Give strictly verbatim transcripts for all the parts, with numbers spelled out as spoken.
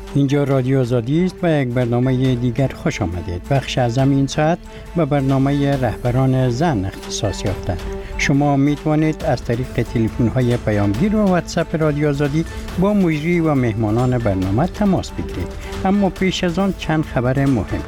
اینجا رادیو آزادی است و یک برنامه دیگر خوش آمدید. بخش اعظم این ساعت به برنامه رهبران زن اختصاص یافته. شما می توانید از طریق تلفن های پیامگیر و واتساپ رادیو آزادی با مجری و مهمانان برنامه تماس بگیرید. اما پیش از آن چند خبر مهم.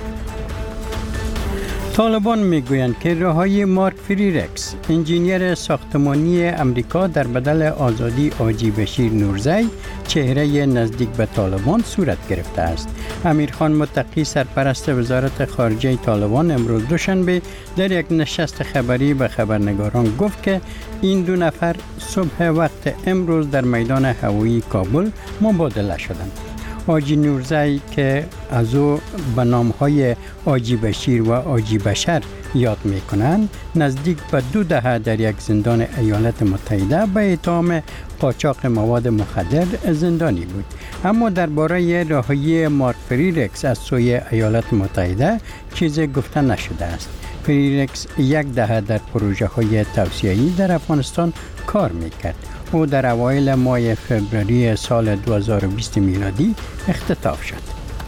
طالبان میگویند که رهایی مارک فریرکس، انجینیر ساختمانی امریکا در بدل آزادی حاجی بشیر نورزی، چهره نزدیک به طالبان صورت گرفته است. امیرخان متقی، سرپرست وزارت خارجه طالبان، امروز دوشنبه در یک نشست خبری به خبرنگاران گفت که این دو نفر صبح وقت امروز در میدان هوایی کابل مبادله شدند. حاجی نورزی که از او به نامهای حاجی بشیر و حاجی بشر یاد می کنند، نزدیک به دو دهه در یک زندان ایالات متحده به اتهام قاچاق مواد مخدر زندانی بود. اما درباره رهایی مارک فریرکس از سوی ایالات متحده چیزی گفته نشده است. فریرکس یک دهه در پروژه های توسعه‌ای در افغانستان کار میکرد. او در اوایل ماه فوریه سال دو هزار و بیست میلادی اختطاف شد.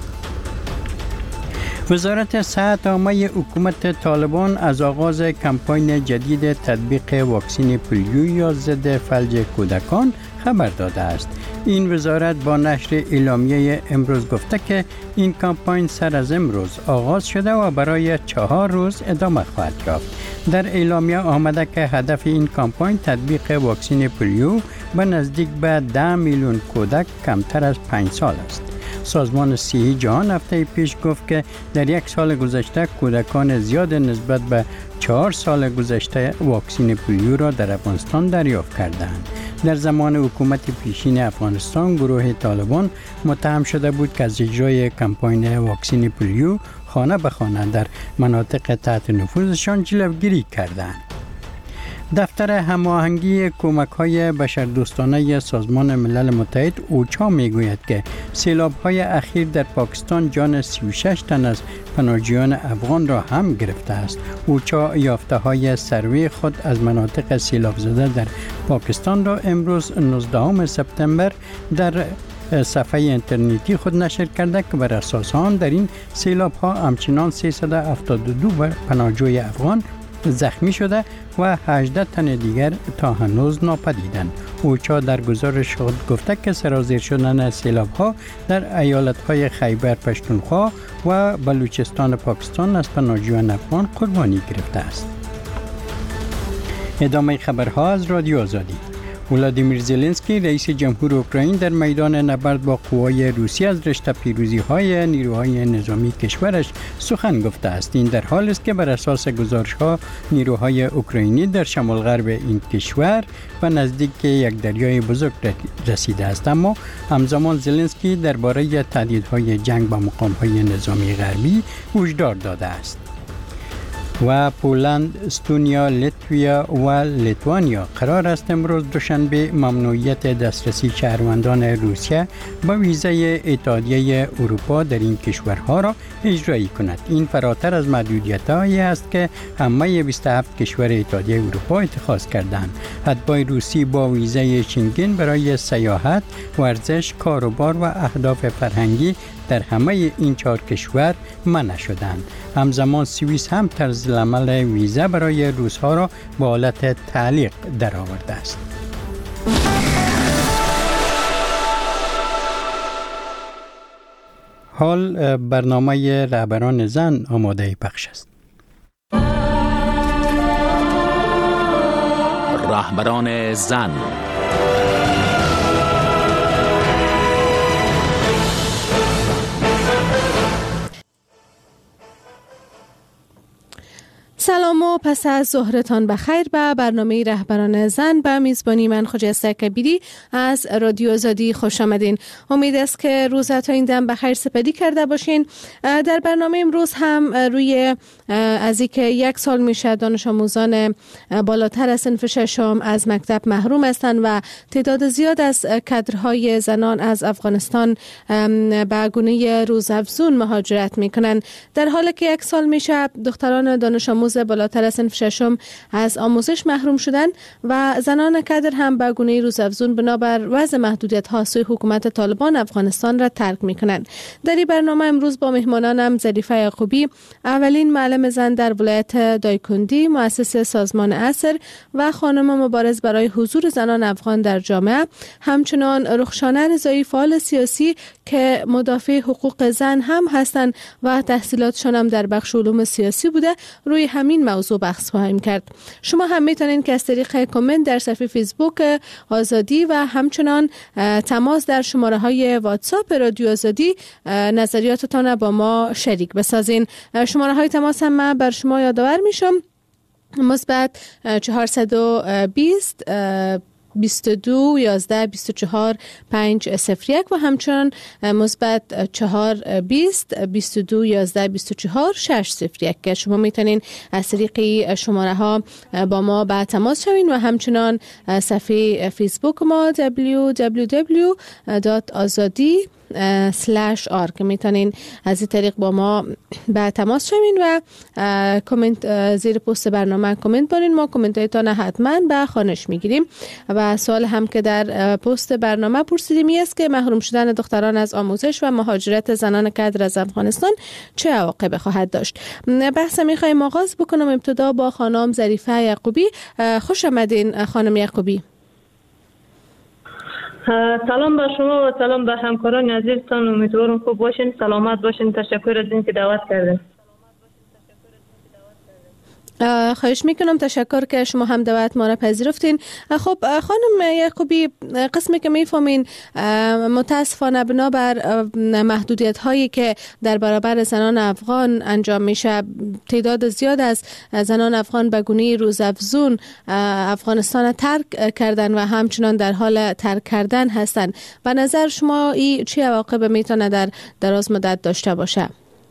وزارت صحت عامه حکومت طالبان از آغاز کمپاین جدید تطبیق واکسن پولیو یا ضد فلج کودکان خبر داده است. این وزارت با نشر اعلامیه امروز گفته که این کمپاین سر از امروز آغاز شده و برای چهار روز ادامه خواهد یافت. در اعلامیه آمده که هدف این کمپاین تطبیق واکسن پولیو به نزدیک به ده میلیون کودک کمتر از پنج سال است. سازمان صحی جهان هفته پیش گفت که در یک سال گذشته کودکان زیاد نسبت به چهار سال گذشته واکسن پولیو را در افغانستان دریافت کردند. در زمان حکومت پیشین افغانستان گروه طالبان متهم شده بود که از اجرای کمپاین واکسن پولیو خانه به خانه در مناطق تحت نفوذشان جلوگیری کردند. دفتر هماهنگی کمک‌های بشردوستانه سازمان ملل متحد اوچا میگوید که سیلاب‌های اخیر در پاکستان جان سی و شش تن از پناهجویان افغان را هم گرفته است. اوچا یافته‌های سروی خود از مناطق سیلاب زده در پاکستان را امروز نوزدهم سپتامبر در صفحه اینترنتی خود نشر کرده که بر اساس آن در این سیلاب‌ها همچنان سیصد و هفتاد و دو پناهجوی افغان زخمی شده و هجده تن دیگر تا هنوز ناپدیدند. اوچا در گزارش خود گفته که سرازیر شدن سیلاب‌ها در ایالت‌های خیبر پختونخوا و بلوچستان پاکستان از پناهجویان افغان قربانی گرفته است. ادامه خبرها از رادیو آزادی. ولادیمیر زلنسکی رئیس جمهور اوکراین در میدان نبرد با قوای روسی از رشته پیروزی‌های نیروهای نظامی کشورش سخن گفته است. این در حالی است که بر اساس گزارش‌ها نیروهای اوکراینی در شمال غرب این کشور و نزدیک یک دریای بزرگ رسیده است. اما همزمان زلنسکی درباره تهدیدهای جنگ با مقام‌های نظامی غربی هشدار داده است. و پولند، استونیا، لیتویا و لیتوانیا قرار است امروز دوشنبه ممنوعیت دسترسی شهروندان روسیه به ویزای اتحادیه اروپا در این کشورها را اجرایی کند. این فراتر از محدودیت‌هایی است که همه بیست و هفت کشور اتحادیه اروپا اتخاذ کردند. اتباع روسی با ویزای شنگن برای سیاحت، ورزش، کاروبار و اهداف فرهنگی در همه این چهار کشور منع شدند. همزمان سوئیس هم طرز العمل ویزا برای روس‌ها را به حالت تعلیق درآورده است. حال برنامه رهبران زن آماده پخش است. رهبران زن. سلام و پس از ظهرتان بخیر به برنامه رهبران زن به میزبانی من خجسته کبیری از رادیو آزادی خوش آمدین. امید است که روزتان این دم بخیر سپری کرده باشین. در برنامه امروز هم روی از اینکه یک سال میشه دانش آموزان بالاتر از صنف ششم از مکتب محروم هستند و تعداد زیاد از کادرهای زنان از افغانستان به گونه روزافزون مهاجرت میکنند. در حالی که یک سال میشه دختران دانش آموز بالاتر بالاتر از صنف ششم از آموزش محروم شدند و زنان کادر هم به گونه روزافزون بنابر وضع محدودیت ها سوی حکومت طالبان افغانستان را ترک می کنند. در این برنامه امروز با مهمانانم ظریفه یعقوبی، اولین معلم زن در ولایت دایکندی، مؤسس سازمان عصر و خانم مبارز برای حضور زنان افغان در جامعه، همچنان رخشانه رضایی، فعال سیاسی که مدافع حقوق زن هم هستند و تحصیلاتشان هم در بخش علوم سیاسی بوده، روی همین موضوع بحث خواهیم کرد. شما هم میتونید که از طریق کامنت در صفحه فیسبوک آزادی و همچنان تماس در شماره های واتساپ رادیو آزادی نظریاتتان با ما شریک بسازین. شماره های تماس هم من بر شما یادآور میشم: مثبت چهارصد و بیست بیست و دو یازده بیست و چهار پنج صفر یک و همچنان مثبت چهار بیست بیست و دو یازده بیست و چهار شش صفر یک که شما میتونین از طریق شماره ها با ما به تماس شوین و همچنان صفحه فیسبوک ما دبلیو دبلیو دبلیو دات آزادی سلش آر که میتونین از این طریق با ما به تماس شوین و کامنت زیر پست برنامه کامنت بارین. ما کامنت هایتان حتما به خوانش میگیریم. و سوال هم که در پست برنامه پرسیدیم است که محروم شدن دختران از آموزش و مهاجرت زنان کادر از افغانستان چه عواقبی خواهد داشت. بحث میخوایم آغاز بکنم ابتدا با خانم ظریفه یعقوبی. خوش آمدین خانم یعقوبی. سلام به شما و سلام به همکاران عزیزتان. امیدوارم خوب باشین، سلامت باشین. تشکر از اینکه دعوت کردین. خواهش میکنم، تشکر که شما هم دعوت ما را پذیرفتین. خب خانم یعقوبی، قسمی که میفهمین متاسفانه بنابر محدودیت هایی که در برابر زنان افغان انجام میشه، تعداد زیاد از زنان افغان به گونه روزافزون افغانستان ترک کردن و همچنان در حال ترک کردن هستند. به نظر شما این چه عواقب میتونه در دراز مدت داشته باشه؟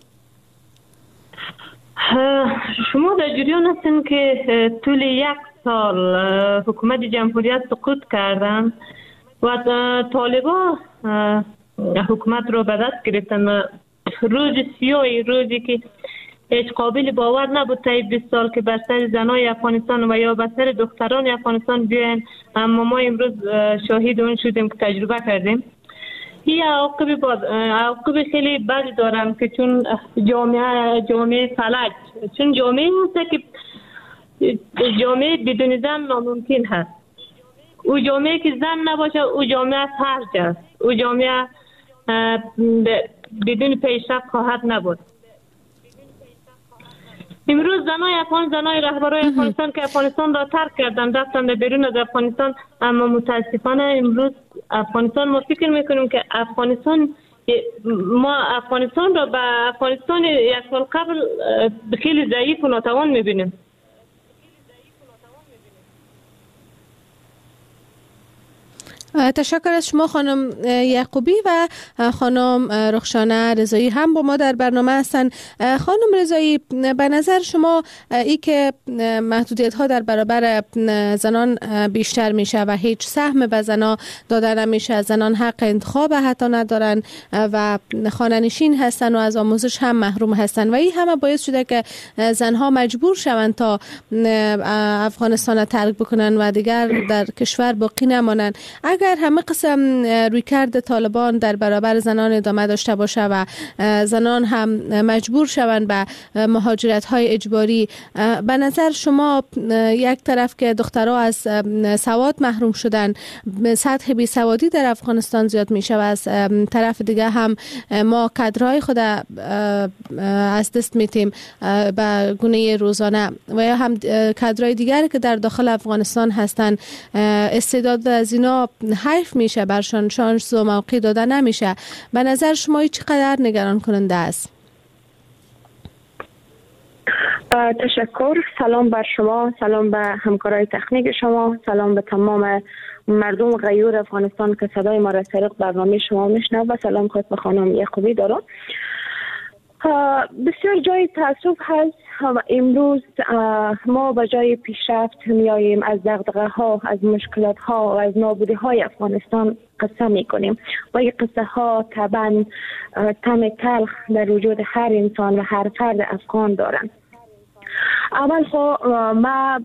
شما در جریان هستین که طول یک سال حکومت جمهوریت سقوط کردن و طالبان حکومت رو به دست گرفتن و روز سیاهی، روزی که هیچ قابل باور نبود تا بیست سال که بر سر زنای افغانستان و یا بر سر دختران افغانستان بیاین، اما ما امروز شاهد اون شدیم که تجربه کردیم. این عواقب با عواقب خیلی بد دارم که چون جامعه جامعه فلج، چون جامعه هست که جامعه بدون زن ناممکن هست. او جامعه که زن نباشه او جامعه فرج است، او جامعه بدون پیشرفت خواهد نبود. امروز زنای افغان، زنای رهبرای افغانستان که افغانستان را ترک کردن رفتن به بیرون از افغانستان، اما متاسفانه امروز افغانستان ما فکر میکنیم که افغانستان ما افغانستان را به افغانستان یک سال قبل خیلی ضعیف و ناتوان میبینیم. تشکر از شما خانم یعقوبی و خانم رخشانه رضایی هم با ما در برنامه هستند. خانم رضایی، به نظر شما ای که محدودیت ها در برابر زنان بیشتر میشه و هیچ سهم به زنان داده نمیشه، زنان حق انتخاب حتی ندارن و خانه‌نشین هستن و از آموزش هم محروم هستن و این همه باعث شده که زنها مجبور شوند تا افغانستان ترک بکنن و دیگر در کشور باقی نمانند. اگر همه قسم رویکرد طالبان در برابر زنان ادامه داشته باشه و زنان هم مجبور شوند به مهاجرت های اجباری، به نظر شما یک طرف که دخترها از سواد محروم شدن، سطح بی سوادی در افغانستان زیاد میشه و از طرف دیگه هم ما کادرهای خود از دست میتیم به گونه روزانه و یا هم کادرهای دیگر که در داخل افغانستان هستن، استعداد از اینا حیف میشه، برشان شانس و موقع داده نمیشه. به نظر شما چقدر نگران کننده است؟ تشکر. سلام بر شما، سلام به همکارای تکنیک شما، سلام به تمام مردم غیور افغانستان که صدای ما را طریق برنامه شما میشنوه و سلام خود به خانم یعقوبی دارم. بسیار جای تاسف هست امروز ما به جای پیشرفت میاییم از دغدغه ها، از مشکلات ها و از نابودی های افغانستان قصه میکنیم و این قصه ها طبعا طعم تلخ در وجود هر انسان و هر فرد افغان دارند. اول خو ما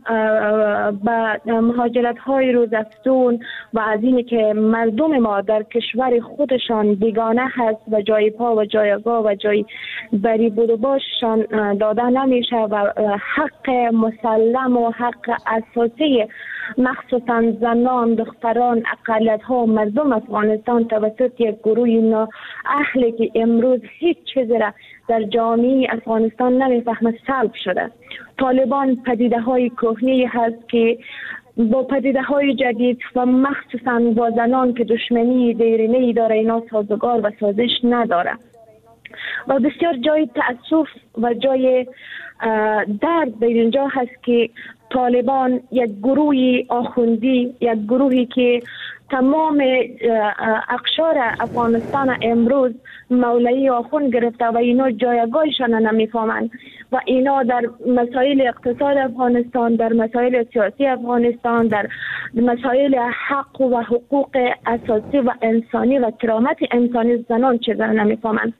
به مهاجرت های روزافزون و از اینی که مردم ما در کشور خودشان بیگانه هست و جای پا و جایگاه و جای بری بود و باششان داده نمیشه و حق مسلم و حق اساسی مخصوصا زنان، دختران، اقلیت ها و مردم افغانستان توسط یک گروه نا اهلی که امروز هیچ چیزی را در جامعه افغانستان نمیفهمه سلب شده. طالبان پدیده های کهنی هست که با پدیده های جدید و مخصوصا با زنان که دشمنی دیرینه‌ای داره اینا سازگار و سازش نداره و بسیار جای تأسف و جای درد به اینجا هست که طالبان یک گروهی آخوندی، یک گروهی که تمام اقشار افغانستان امروز مولوی آخوند گرفته و اینا جایگاهشان نمیفهمند و اینا در مسائل اقتصاد افغانستان، در مسائل سیاسی افغانستان، در مسائل حق و حقوق اساسی و انسانی و کرامت انسانی زنان چیزا نمیفهمند.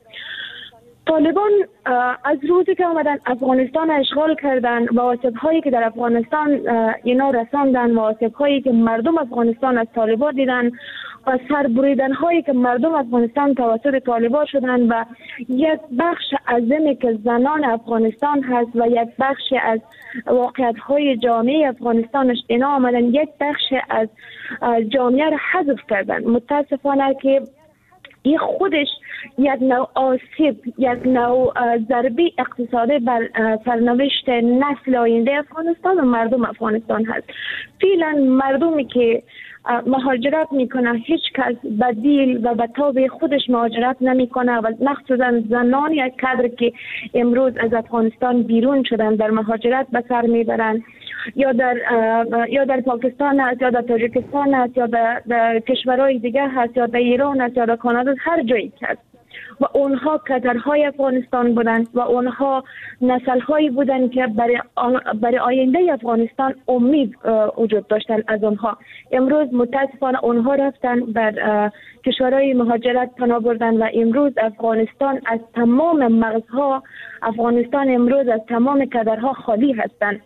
طالبان از روزی که آمدن افغانستان اشغال کردن و آسیب هایی که در افغانستان اینا رساندن و آسیب هایی که مردم افغانستان از طالبان دیدن و سربریدن هایی که مردم افغانستان توسط طالبان شدن و یک بخش عظیمی که زنان افغانستان هست و یک بخش از واقعیت های جامعه افغانستانش اینا آمدن یک بخش از جامعه را حذف کردن. متاسفانه که این خودش یک نوع آسیب، یک نوع ضربه اقتصادی بر سرنوشت نسل آینده افغانستان و مردم افغانستان هست. فعلا مردمی که مهاجرت میکنه هیچ کس بدیل و به تاب خودش مهاجرت نمیکنه و مخصوصا زنان یک کادر که امروز از افغانستان بیرون شدن در مهاجرت به سر میبرن، یا در یا در پاکستان است، یا در تاجیکستان است، یا در, در کشورهای دیگه هست، یا در ایران است، یا در کانادا، هر جایی هست و اونها کادرهای افغانستان بودند و اونها نسل‌هایی بودند که برای برای آینده افغانستان امید وجود داشتن از اونها. امروز متاسفانه اونها رفتن بر کشورهای مهاجرت پناه بردن و امروز افغانستان از تمام مغزها، افغانستان امروز از تمام کادرها خالی هستند.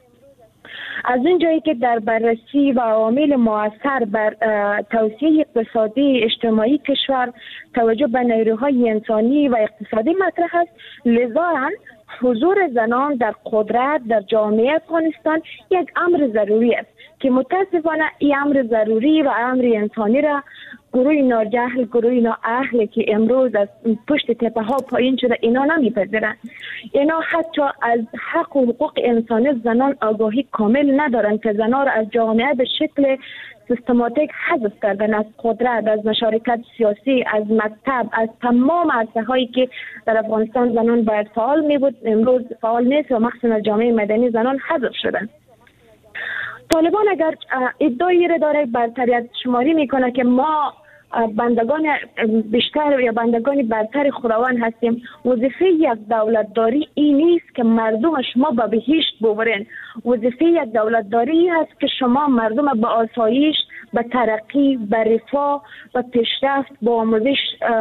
از این جایی که در بررسی و عوامل مؤثر بر توسعه اقتصادی اجتماعی کشور توجه به نیروهای انسانی و اقتصادی مطرح است، لذا حضور زنان در قدرت در جامعه افغانستان یک امر ضروری است که متاسفانه این امر ضروری و امر انسانی را گروه ناجهل، گروه نااهل که امروز از پشت تپه ها پایین شده اینا نمیپذیرند. اینا حتی از حق و حقوق انسانی زنان آگاهی کامل ندارند که زنان را از جامعه به شکل سیستماتیک حذف کردن از قدرت، از مشارکت سیاسی، از مکتب، از تمام عرصه هایی که در افغانستان زنان باید فعال می بود امروز فعال نیست و مخصوصا جامعه مدنی زنان حذف شدن. طالبان اگر ادعایی را داره برتریت شماری میکنه که ما بندگان بیشتر یا بندگان برتر خداوند هستیم، وظیفه یک دولتداری این نیست که مردم شما به بهشت ببرین. وظیفه یک دولتداری هست که شما مردم به آسایش، به ترقی، به رفاه و پیشرفت، به آموزش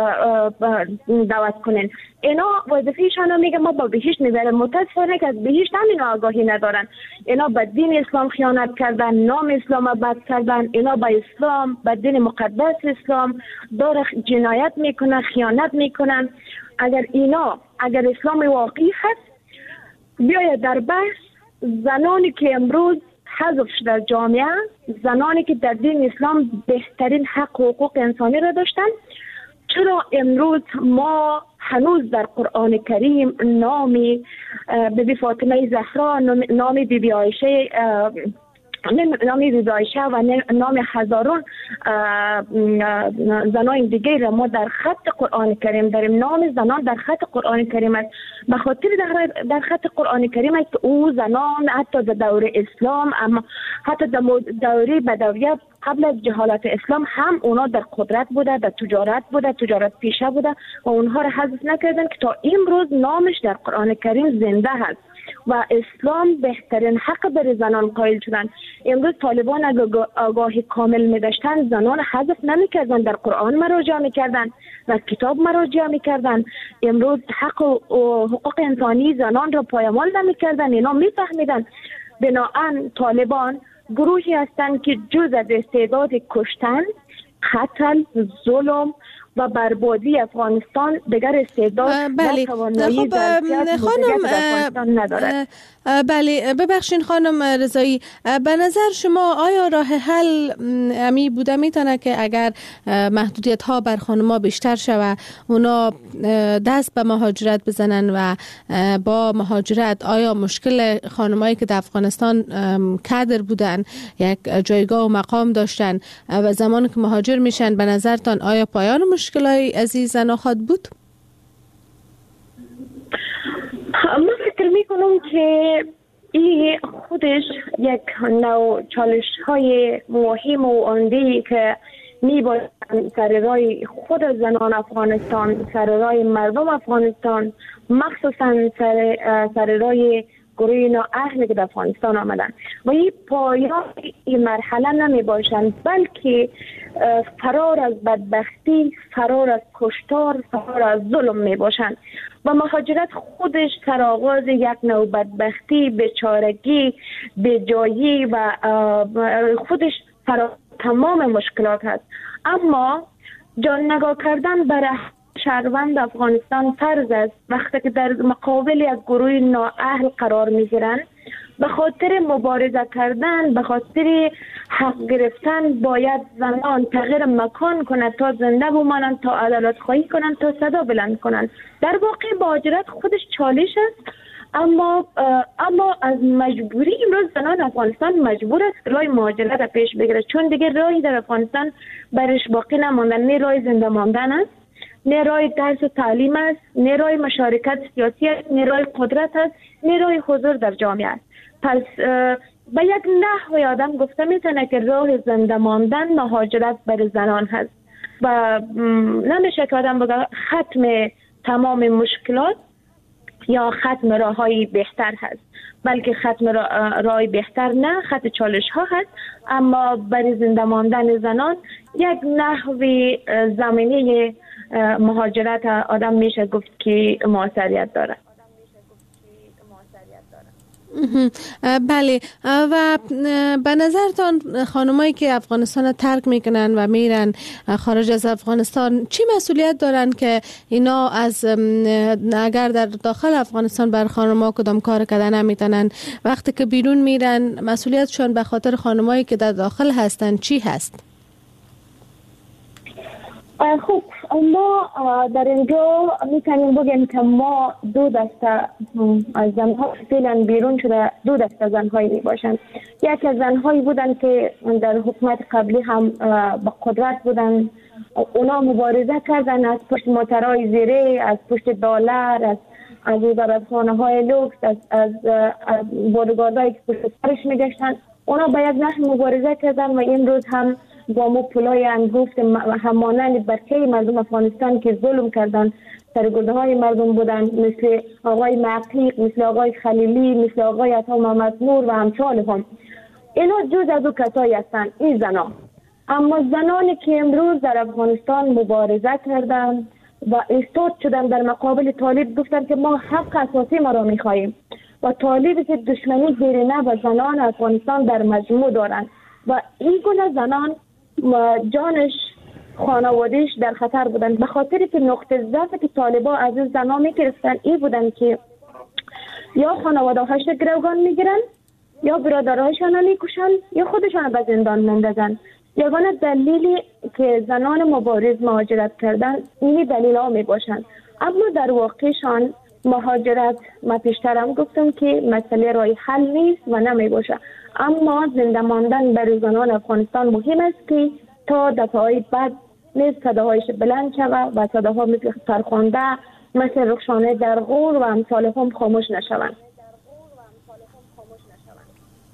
دعوت کنین. اینا وظیفه‌شان میگه ما به بهشت میبریم. متاسفانه که از بهشت همین آگاهی ندارن. اینا به دین اسلام خیانت کردن، نام اسلام بد کردن، اینا به اسلام، به دین مقدس اسلام داره جنایت میکنن، خیانت میکنن. اگر اینا اگر اسلام واقعی هست بیاید در بحث زنانی که امروز حذف شده در جامعه، زنانی که در دین اسلام بهترین حق و حقوق انسانی را داشتن، چرا امروز ما هنوز در قرآن کریم نام بیبی فاطمه زهرا، نام بیبی عایشه نام بیبی عایشه و نام هزاران زنان دیگه را ما در خط قرآن کریم داریم؟ نام زنان در خط قرآن کریم است. به خاطر در خط قرآن کریم است که او زنان حتی در دور اسلام، اما حتی در دوره بدویت قبل از جهالت اسلام هم اونا در قدرت بوده، در تجارت بوده، تجارت پیشه بوده و اونها را حذف نکردن که تا امروز نامش در قرآن کریم زنده هست. و اسلام بهترین حق بر زنان قائل شدن. امروز طالبان اگر آگاهی کامل می داشتن زنان حذف نمی کردن، در قرآن مراجعه می کردن، در کتاب مراجعه می کردن. امروز حق و حقوق انسانی زنان را پایمال نمی کردن، اینا می فهمیدن. بنابراین طالبان گروهی هستند که جز از استعداد کشتن، قتل، ظلم و بربادی افغانستان دیگر استعداد بله. و توانایی ظرفیت خانم افغانستان ندارد. بله ببخشین خانم رضایی، به نظر شما آیا راه حل امی بوده میتونه که اگر محدودیت ها بر خانم‌ها بیشتر شود اونا دست به مهاجرت بزنن و با مهاجرت آیا مشکل خانمایی که در افغانستان کادر بودن یک جایگاه و مقام داشتن و زمانی که مهاجر میشن به نظرتان آیا پایان مشکلای از این زنا خواهد بود؟ من فکر می کنم که این خودش یک نوع چالش های مهم و عمده که می باید سر رای خود زنان افغانستان، سر رای مردم افغانستان، مخصوصا سر, سر رای گروه نااهلی که در افغانستان آمدن و این پایان این مرحله نمی باشند، بلکه فرار از بدبختی، فرار از کشتار، فرار از ظلم می باشند و مهاجرت خودش سرآغاز یک نوع بدبختی، بیچارگی، بیجایی و خودش فرار تمام مشکلات هست. اما جان نگاه کردن برای شهروند افغانستان فرض است وقتی که در مقابل یک گروه نااهل قرار می گیرند. به خاطر مبارزه کردن، به خاطر حق گرفتن باید زنان تغییر مکان کنند تا زنده بمانند، تا عدالت خواهی کنند، تا صدا بلند کنند. در واقع مهاجرت خودش چالش است، اما اما از مجبوری امروز زنان افغانستان مجبور است راه مهاجرت را پیش بگیرد، چون دیگه راهی در افغانستان برش باقی نماندن. نه راه زنده ماندن است، نه راه درس و تعلیم است، نه راه مشارکت سیاسی است، نه راه قدرت است، نه راه حضور در جامعه است. پس به یک نحوی آدم گفته میتونه که راه زنده ماندن مهاجرت برای زنان هست و نمیشه که آدم بگه ختم تمام مشکلات یا ختم راههای بهتر هست، بلکه ختم راه بهتر نه، خط چالش ها هست. اما برای زنده ماندن زنان یک نحوی زمینه مهاجرت آدم میشه گفت که موثریت داره. بله. و به نظرتان خانمایی که افغانستان ترک میکنن و میرن خارج از افغانستان چی مسئولیت دارن که اینا از اگر در داخل افغانستان بر خانم‌ها کدام کار کردن نمیتونن، وقتی که بیرون میرن مسئولیتشون به خاطر خانمایی که در داخل هستن چی هست؟ خب ما در اینجا میتونیم بگیم که ما دو دسته از زنها فعلا بیرون شده، دو دسته زنهایی می باشند. یک از زنهایی بودن که در حکومت قبلی هم با قدرت بودن، اونا مبارزه کردن از پشت موترهای زیره، از پشت دلار، از از وزارتخانه های لوکس، از از, از بودگاردهایی که پشت سرش میگشتن. اونا با یک نحو مبارزه کردن و امروز هم با مو پلای انگفت همانند برکه مردم افغانستان که ظلم کردن سرگرده های مردم بودن، مثل آقای معقیق، مثل آقای خلیلی، مثل آقای عطا محمد نور و همثال هم. اینا جز از او کسایی هستند، این زنان. اما زنانی که امروز در افغانستان مبارزه کردن و ایستاد شدن در مقابل طالب، گفتن که ما حق اساسی ما را میخواهیم و طالبی که دشمنی دیرینه و زنان افغانستان در مجموع دارند و این گونه زنان جانش، خانوادهش در خطر بودن، به خاطر که نقطه ضعفی که طالبا از این زنها میگرفتن این بودن که یا خانواده هاش گروگان میگیرن، یا برادرهاشان میکشن، یا خودشان به زندان میندازن. یگانه دلیلی که زنان مبارز مهاجرت کردن این دلیل ها می باشند. اما در واقعشان مهاجرت، ما پیشترم گفتم که مسئله رای حل نیست و نمی باشه، اما زنده ماندن برای زنان افغانستان مهم است که تا دفعه بعد نیز صداهایش بلند شود و صداها مثل فرخنده، مثل رخشانه در غور و امثال هم خاموش نشوند.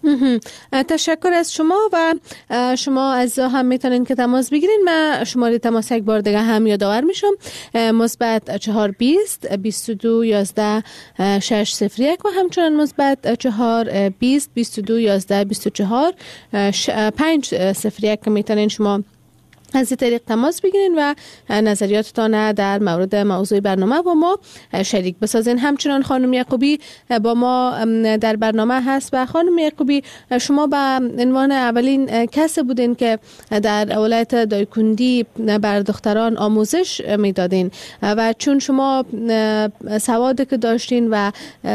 تشکر از شما و شما از هم میتونین که تماس بگیرین. من شماره تماس یک بار دیگه هم یادآور میشم: مثبت چهار بیست بیست و دو یازده شش صفر یک و همچنان مثبت چهار بیست بیست و دو یازده بیست و چهار پنج صفر یک که میتونین شما از این طریق تماس بگیرین و نظریاتتان در مورد موضوع برنامه با ما شریک بسازین. همچنان خانم یعقوبی با ما در برنامه هست و خانم یعقوبی شما به عنوان اولین کس بودین که در ولایت دایکنډي بر دختران آموزش میدادین و چون شما سوادی که داشتین و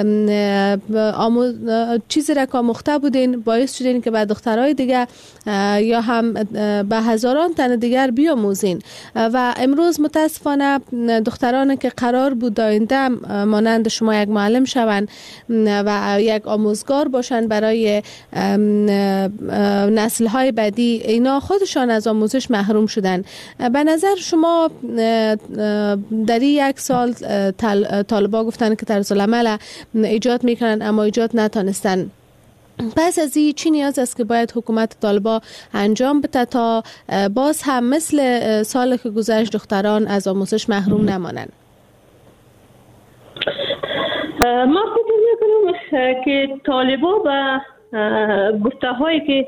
چیزی را که آموخته بودین باعث شدین که به دخترای دیگه یا هم به هزاران تن دیگر بیاموزین و امروز متاسفانه دختران که قرار بود آینده مانند شما یک معلم شوند و یک آموزگار باشند برای نسل‌های بعدی، اینا خودشان از آموزش محروم شدن. به نظر شما در یک سال طالبا گفتن که طرز العمل ایجاد میکنن اما ایجاد نتانستن. پس از این چی نیاز است که باید حکومت طالبا انجام بده تا باز هم مثل سال که گذشت دختران از آموزش محروم نمانند؟ ما فکر میکنم که طالبا به گفته هایی که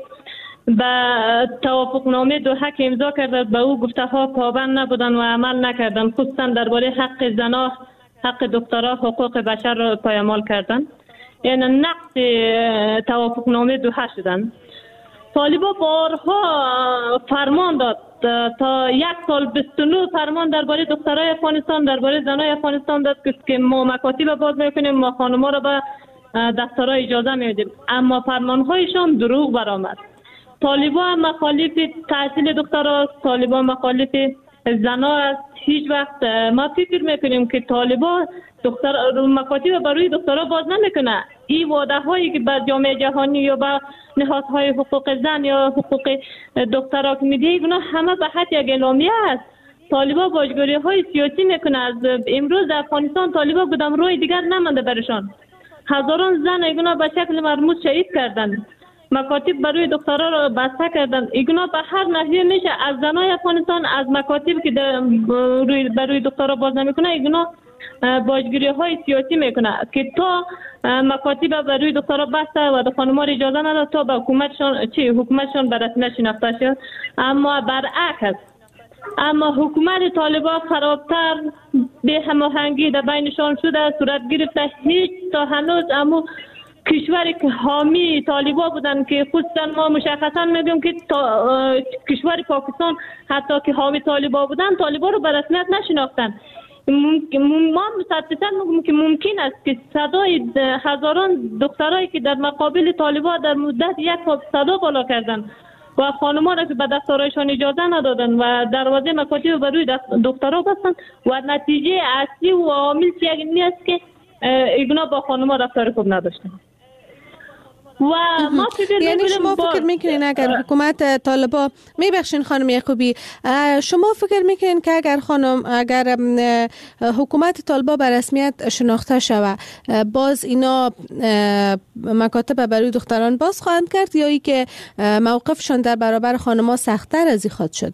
به توافق نامه دوحه که امضا کرده به او گفته ها پابند نبودن و عمل نکردن، خصوصا درباره حق زنا، حق دخترها، حقوق بشر را پایمال کردن، یعنی نقض توافق نامه دوحه شدن. طالبا بارها فرمان داد، تا یک سال بیست و نه فرمان درباره دخترای افغانستان، درباره زنای افغانستان داد که ما مکاتب باز میکنیم، ما خانم‌ها را به دفترها اجازه میدیم، اما فرمانهایشان دروغ برآمد. طالبا مخالف تحصیل دخترها، طالبا مخالف زنا است. هیچ وقت ما فکر میکنیم که طالبا دختر مکاتب برای دخترها باز نمیکنه. این وعده هایی که به جامعه جهانی یا به نهادهای حقوق زن یا حقوق دخترها که میده، اینا همه به حد یک اعلامیه است. طالبا باجگیری های سیاسی میکنه. از امروز در افغانستان طالبا گدام روی دیگر نمانده برشان. هزاران زن اینا به شکل مرموز شهید کردند. مکاتب برای دخترها را بسته کردن. اینا به هر نحوی میشه از زنای افغانستان، از مکاتب که روی برای دخترها باز نمیکنه، اینا باجگیری های سیاسی میکنه که تا مکاتب برای دخترها بسته و خانم‌ها اجازه نداد تا به حکومتشان چی حکومتشان به رسمیت شناخته شد. اما برعکس، اما حکومت طالبان خرابتر، به هماهنگی در بینشان شده صورت گرفته. هیچ تا هنوز اما کشوری که حامی طالبان بودن که خصوصا ما مشخصا میگم که کشور پاکستان حتی که حامی طالبان بودن، طالبان رو به رسمیت نشناختن. ما مصدقاً میگم که ممکن است که صدای هزاران دخترایی که در مقابل طالبان در مدت یک سال صدا بالا کردن و خانم‌ها را که به دستارایشان اجازه ندادن و دروازه مکاتب برای دخترها بستن و نتیجه اصلی و عامل چیزی است که اینا با خانم‌ها رفتار خوب نداشتن. و ما یعنی شما فکر میکنین اگر حکومت طالبا، میبخشین خانم یعقوبی، شما فکر میکنین که اگر خانم اگر حکومت طالبا به رسمیت شناخته شود، باز اینا مکاتب برای دختران باز خواهند کرد یا ای که موقفشان در برابر خانم‌ها سخت‌تر از این خواهد شد؟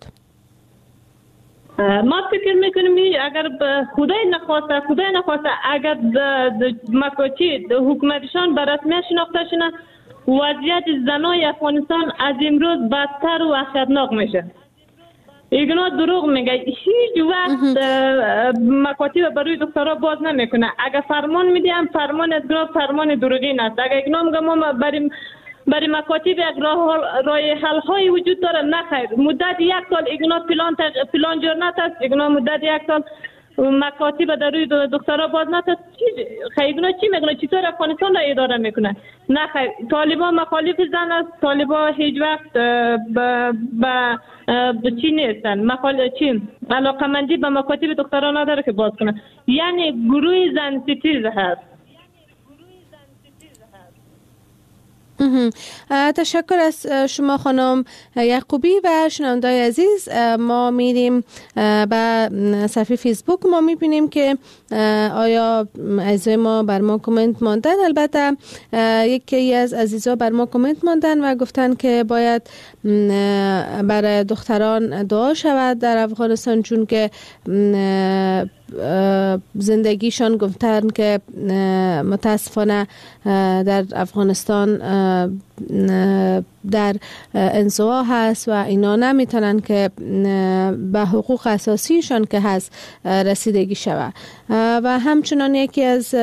ما فکر میکنیم اگر خدای نخواسته خدای نخواسته اگر مکاتب حکومتشان به رسمیت شناخته شنه، وضعیت زنای افغانستان از امروز بدتر و وحشتناک میشه. اینا دروغ میگه. هیچ وقت مکاتب برای دخترها باز نمیکنه. اگر فرمان میدیم فرمان از گروه فرمان دروغین است. اگر اینا میگه ما بریم برای مکاتب یک راه راه حل های وجود داره، نه خیر. مدت یک سال اینا پلان پلان جرنت است. اینا مدت یک سال مکاتب در روی دخترها باز نتاست. خیلی چی میگن؟ چطور افغانستان را اداره میکنه؟ نه خیر. طالبان مخالف زن است. طالبان هیچ وقت به به چی نیستن. مخالف چی؟ علاقمندی به مکاتب دخترها نداره که باز کنه. یعنی گروه زن ستیز هست. تشکر از شما خانم یعقوبی. و شنوندای عزیز، ما میریم به صفحه فیسبوک، ما میبینیم که آیا عزیزای ما بر ما کامنت ماندن. البته یکی از عزیزا بر ما کامنت ماندن و گفتن که باید برای دختران دعا شود در افغانستان، چون که زندگیشان گفتن که متاسفانه در افغانستان در انزوا هست و اینا نمیتونن که به حقوق اساسیشان که هست رسیدگی شود. و همچنان یکی از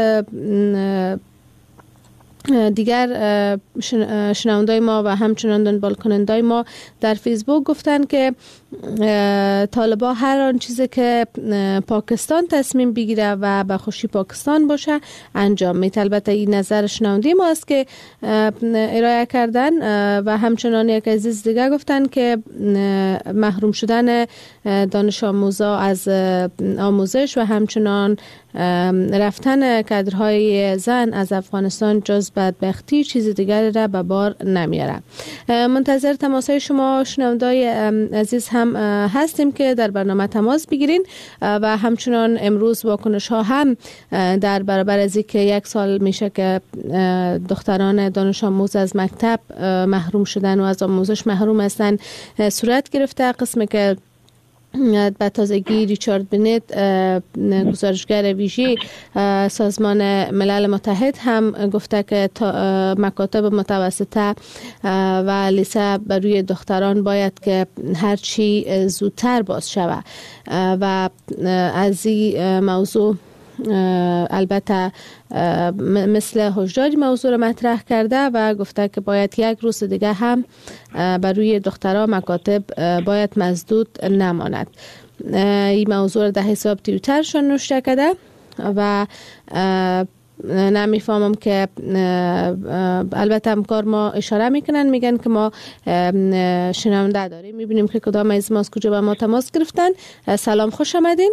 دیگر شنوندای ما و همچنان دنبال کنندای ما در فیسبوک گفتن که طالبا هر آن چیزی که پاکستان تصمیم بگیره و به خوشی پاکستان باشه انجام میده. البته این نظر شنوندی ما است که ارائه کردن. و همچنان یک عزیز دیگه گفتن که محروم شدن دانش آموزا از آموزش و همچنان رفتن کادرهای زن از افغانستان جز بدبختی چیز دیگری را به بار نمیاره. منتظر تماسهای شما شنوندای عزیز هم هستیم که در برنامه تماس بگیرین و همچنان امروز واکنش ها هم در برابر از اینکه یک سال میشه که دختران دانش آموز از مکتب محروم شدن و از آموزش محروم هستن صورت گرفته. قسمی که به تازگی ریچارد بنت، گزارشگر ویژه سازمان ملل متحد، هم گفته که مکاتب متوسطه و لیسه بر روی دختران باید که هرچی زودتر باز شود. و از این موضوع البته مثل هشداری موضوع را مطرح کرده و گفته که باید یک روز دیگه هم بر روی دخترها مکاتب باید مسدود نماند. این موضوع را در حساب توییترشان نوشته کرده و نمیفهمم که البته همکار ما اشاره میکنن، میگن که ما شنونده داریم. میبینیم که کدام از ما از کجا به ما تماس گرفتن. سلام، خوش آمدین.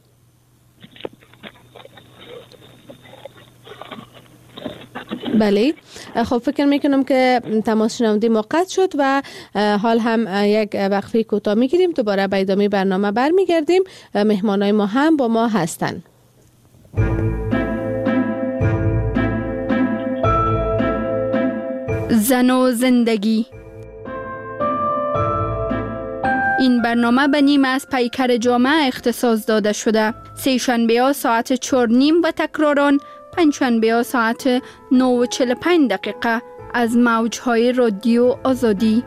بله، خب فکر میکنم که تماس شنوندی ما قطع شد و حال هم یک وقفه کوتاه میگیریم، دوباره به ادامه برنامه برمیگردیم. مهمانای ما هم با ما هستن. زن و زندگی. این برنامه به نیم از پیکر جامعه اختصاص داده شده. سه شنبه ها ساعت چهار نیم و تکراران پنجشنبه ها ساعت نه و چهل و پنج دقیقه از موجهای رادیو آزادی.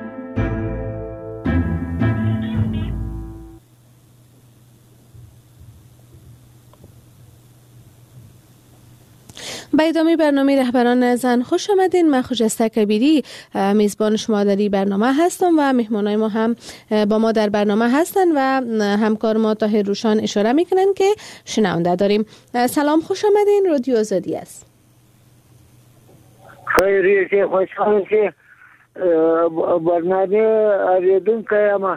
به ادامه برنامه رهبران زن خوش آمدین. من خجسته کبیری میزبان شما در این برنامه هستم و مهمانای ما هم با ما در برنامه هستن و همکار ما طاهر روشان اشاره میکنن که شنونده داریم. سلام، خوش آمدین. رادیو آزادی است. خیلی خوشحال که برنامه آریدون که ما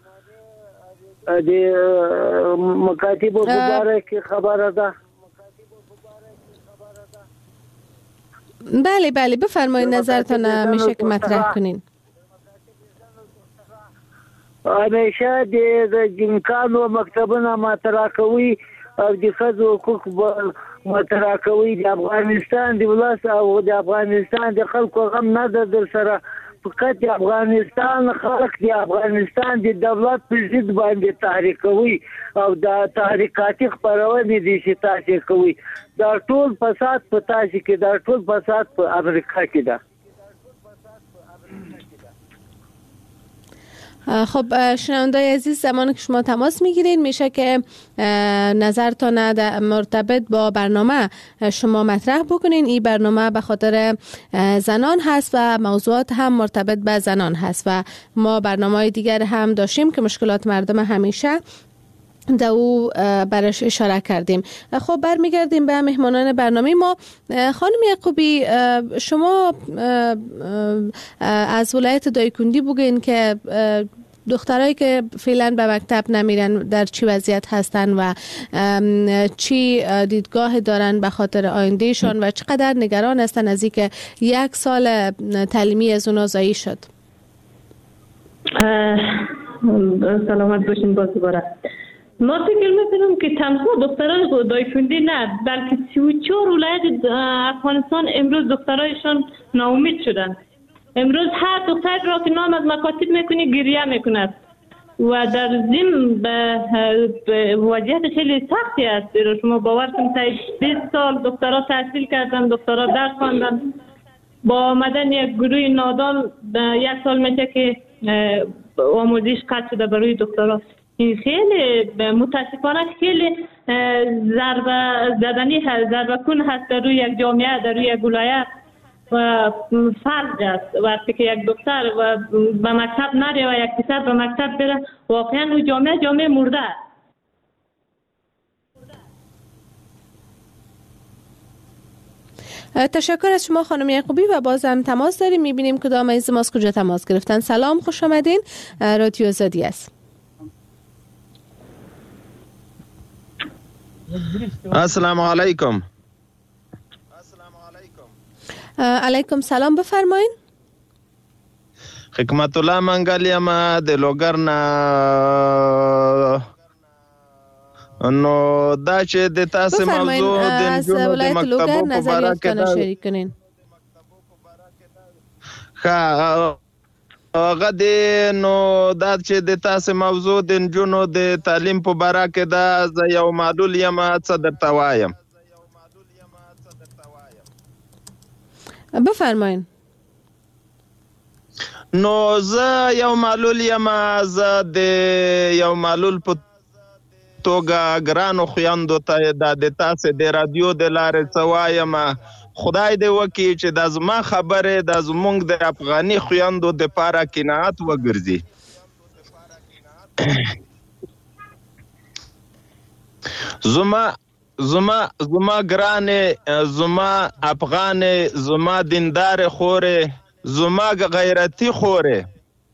دی مکاتب مبارک خبر ده. بله بله بفرمایید، نظرتان میشه که مطرح کنین. همیشه د جنکانو مکتبونه مطرح کوي او د ښځو حقوق مطرح کوي. د افغانستان د ولس او د افغانستان د خلکو غم نه ده در سره، فقط د افغانستان خلک د افغانستان د دولت په ضد باندې تحریک کوي او د تحریکاتي خپرونې دي چې تاسې کوي. دا ټول فساد په تاسې کې، دا ټول فساد په امریکا کې ده. خب شنوندای عزیز، زمانی که شما تماس میگیرین میشه که نظرتان مرتبط با برنامه شما مطرح بکنین. این برنامه به خاطر زنان هست و موضوعات هم مرتبط به زنان هست و ما برنامه دیگر هم داشتیم که مشکلات مردم همیشه در او برش اشاره کردیم. خب برمیگردیم به مهمانان برنامه ما. خانم یعقوبی، شما از ولایت دایکنډي بگین که دخترایی که فعلا به مکتب نمیرن در چی وضعیت هستن و چی دیدگاه دارن به خاطر آیندهشون و چقدر نگران هستن از اینکه یک سال تعلیمی از اونا ضایع شد؟ سلامت باشین باز دوباره. ما فکر میکنم که تنها دختران دایکنده نه بلکه سی و چهار ولایت افغانستان امروز دخترایشان ناامید شدند. امروز هر دختر را که نام از مکاتب میکنی گریه میکند و در ضمن به وضعیت خیلی سختی است. شما باور کنید تا بیست سال دخترها تحصیل کردن، دخترها درس خواندن، با آمدن یک گروه نادان یک سال میشه که آموزش قطع شده برای دخترها. این خیلی متاسفانه خیلی ضربه زدنی هست، ضربه کن هست در روی یک جامعه، در روی یک ولایت و فرض است وقتی که یک دختر و به مکتب نره و یک پسر به مکتب بره، واقعا اون جامعه جامعه مرده است. تشکر از شما خانم یعقوبی و بازم تماس داریم. میبینیم کدام از ما از کجا تماس گرفتن. سلام، خوش آمدین. رادیو آزادی است. السلام علیکم. علیکم سلام، بفرمایین. حکمت الله منگلی ما د لوګر نه نو دا چې د تاسو موضوع د نجونو د مکتبو په باره کې شریک کړئ. ښه هغه د نو دا چې د تاسو موضوع د نجونو د تعلیم په باره کې دا زه یو معلول یم څه درته وایم. بفرمایین. نو زه یو معلول یم، زه د یو معلول په توګه ګرانو خویندو ته دا د تاسې د رادیو د لارې څه وایم، خدای دې وکړي چې دا زما خبرې دا زموږ د افغاني خویندو دپاره قناعت وګرځي. زما زما زما ګرانې، زما افغانې، زما دیندارې خورې، زما غیرتي خورې،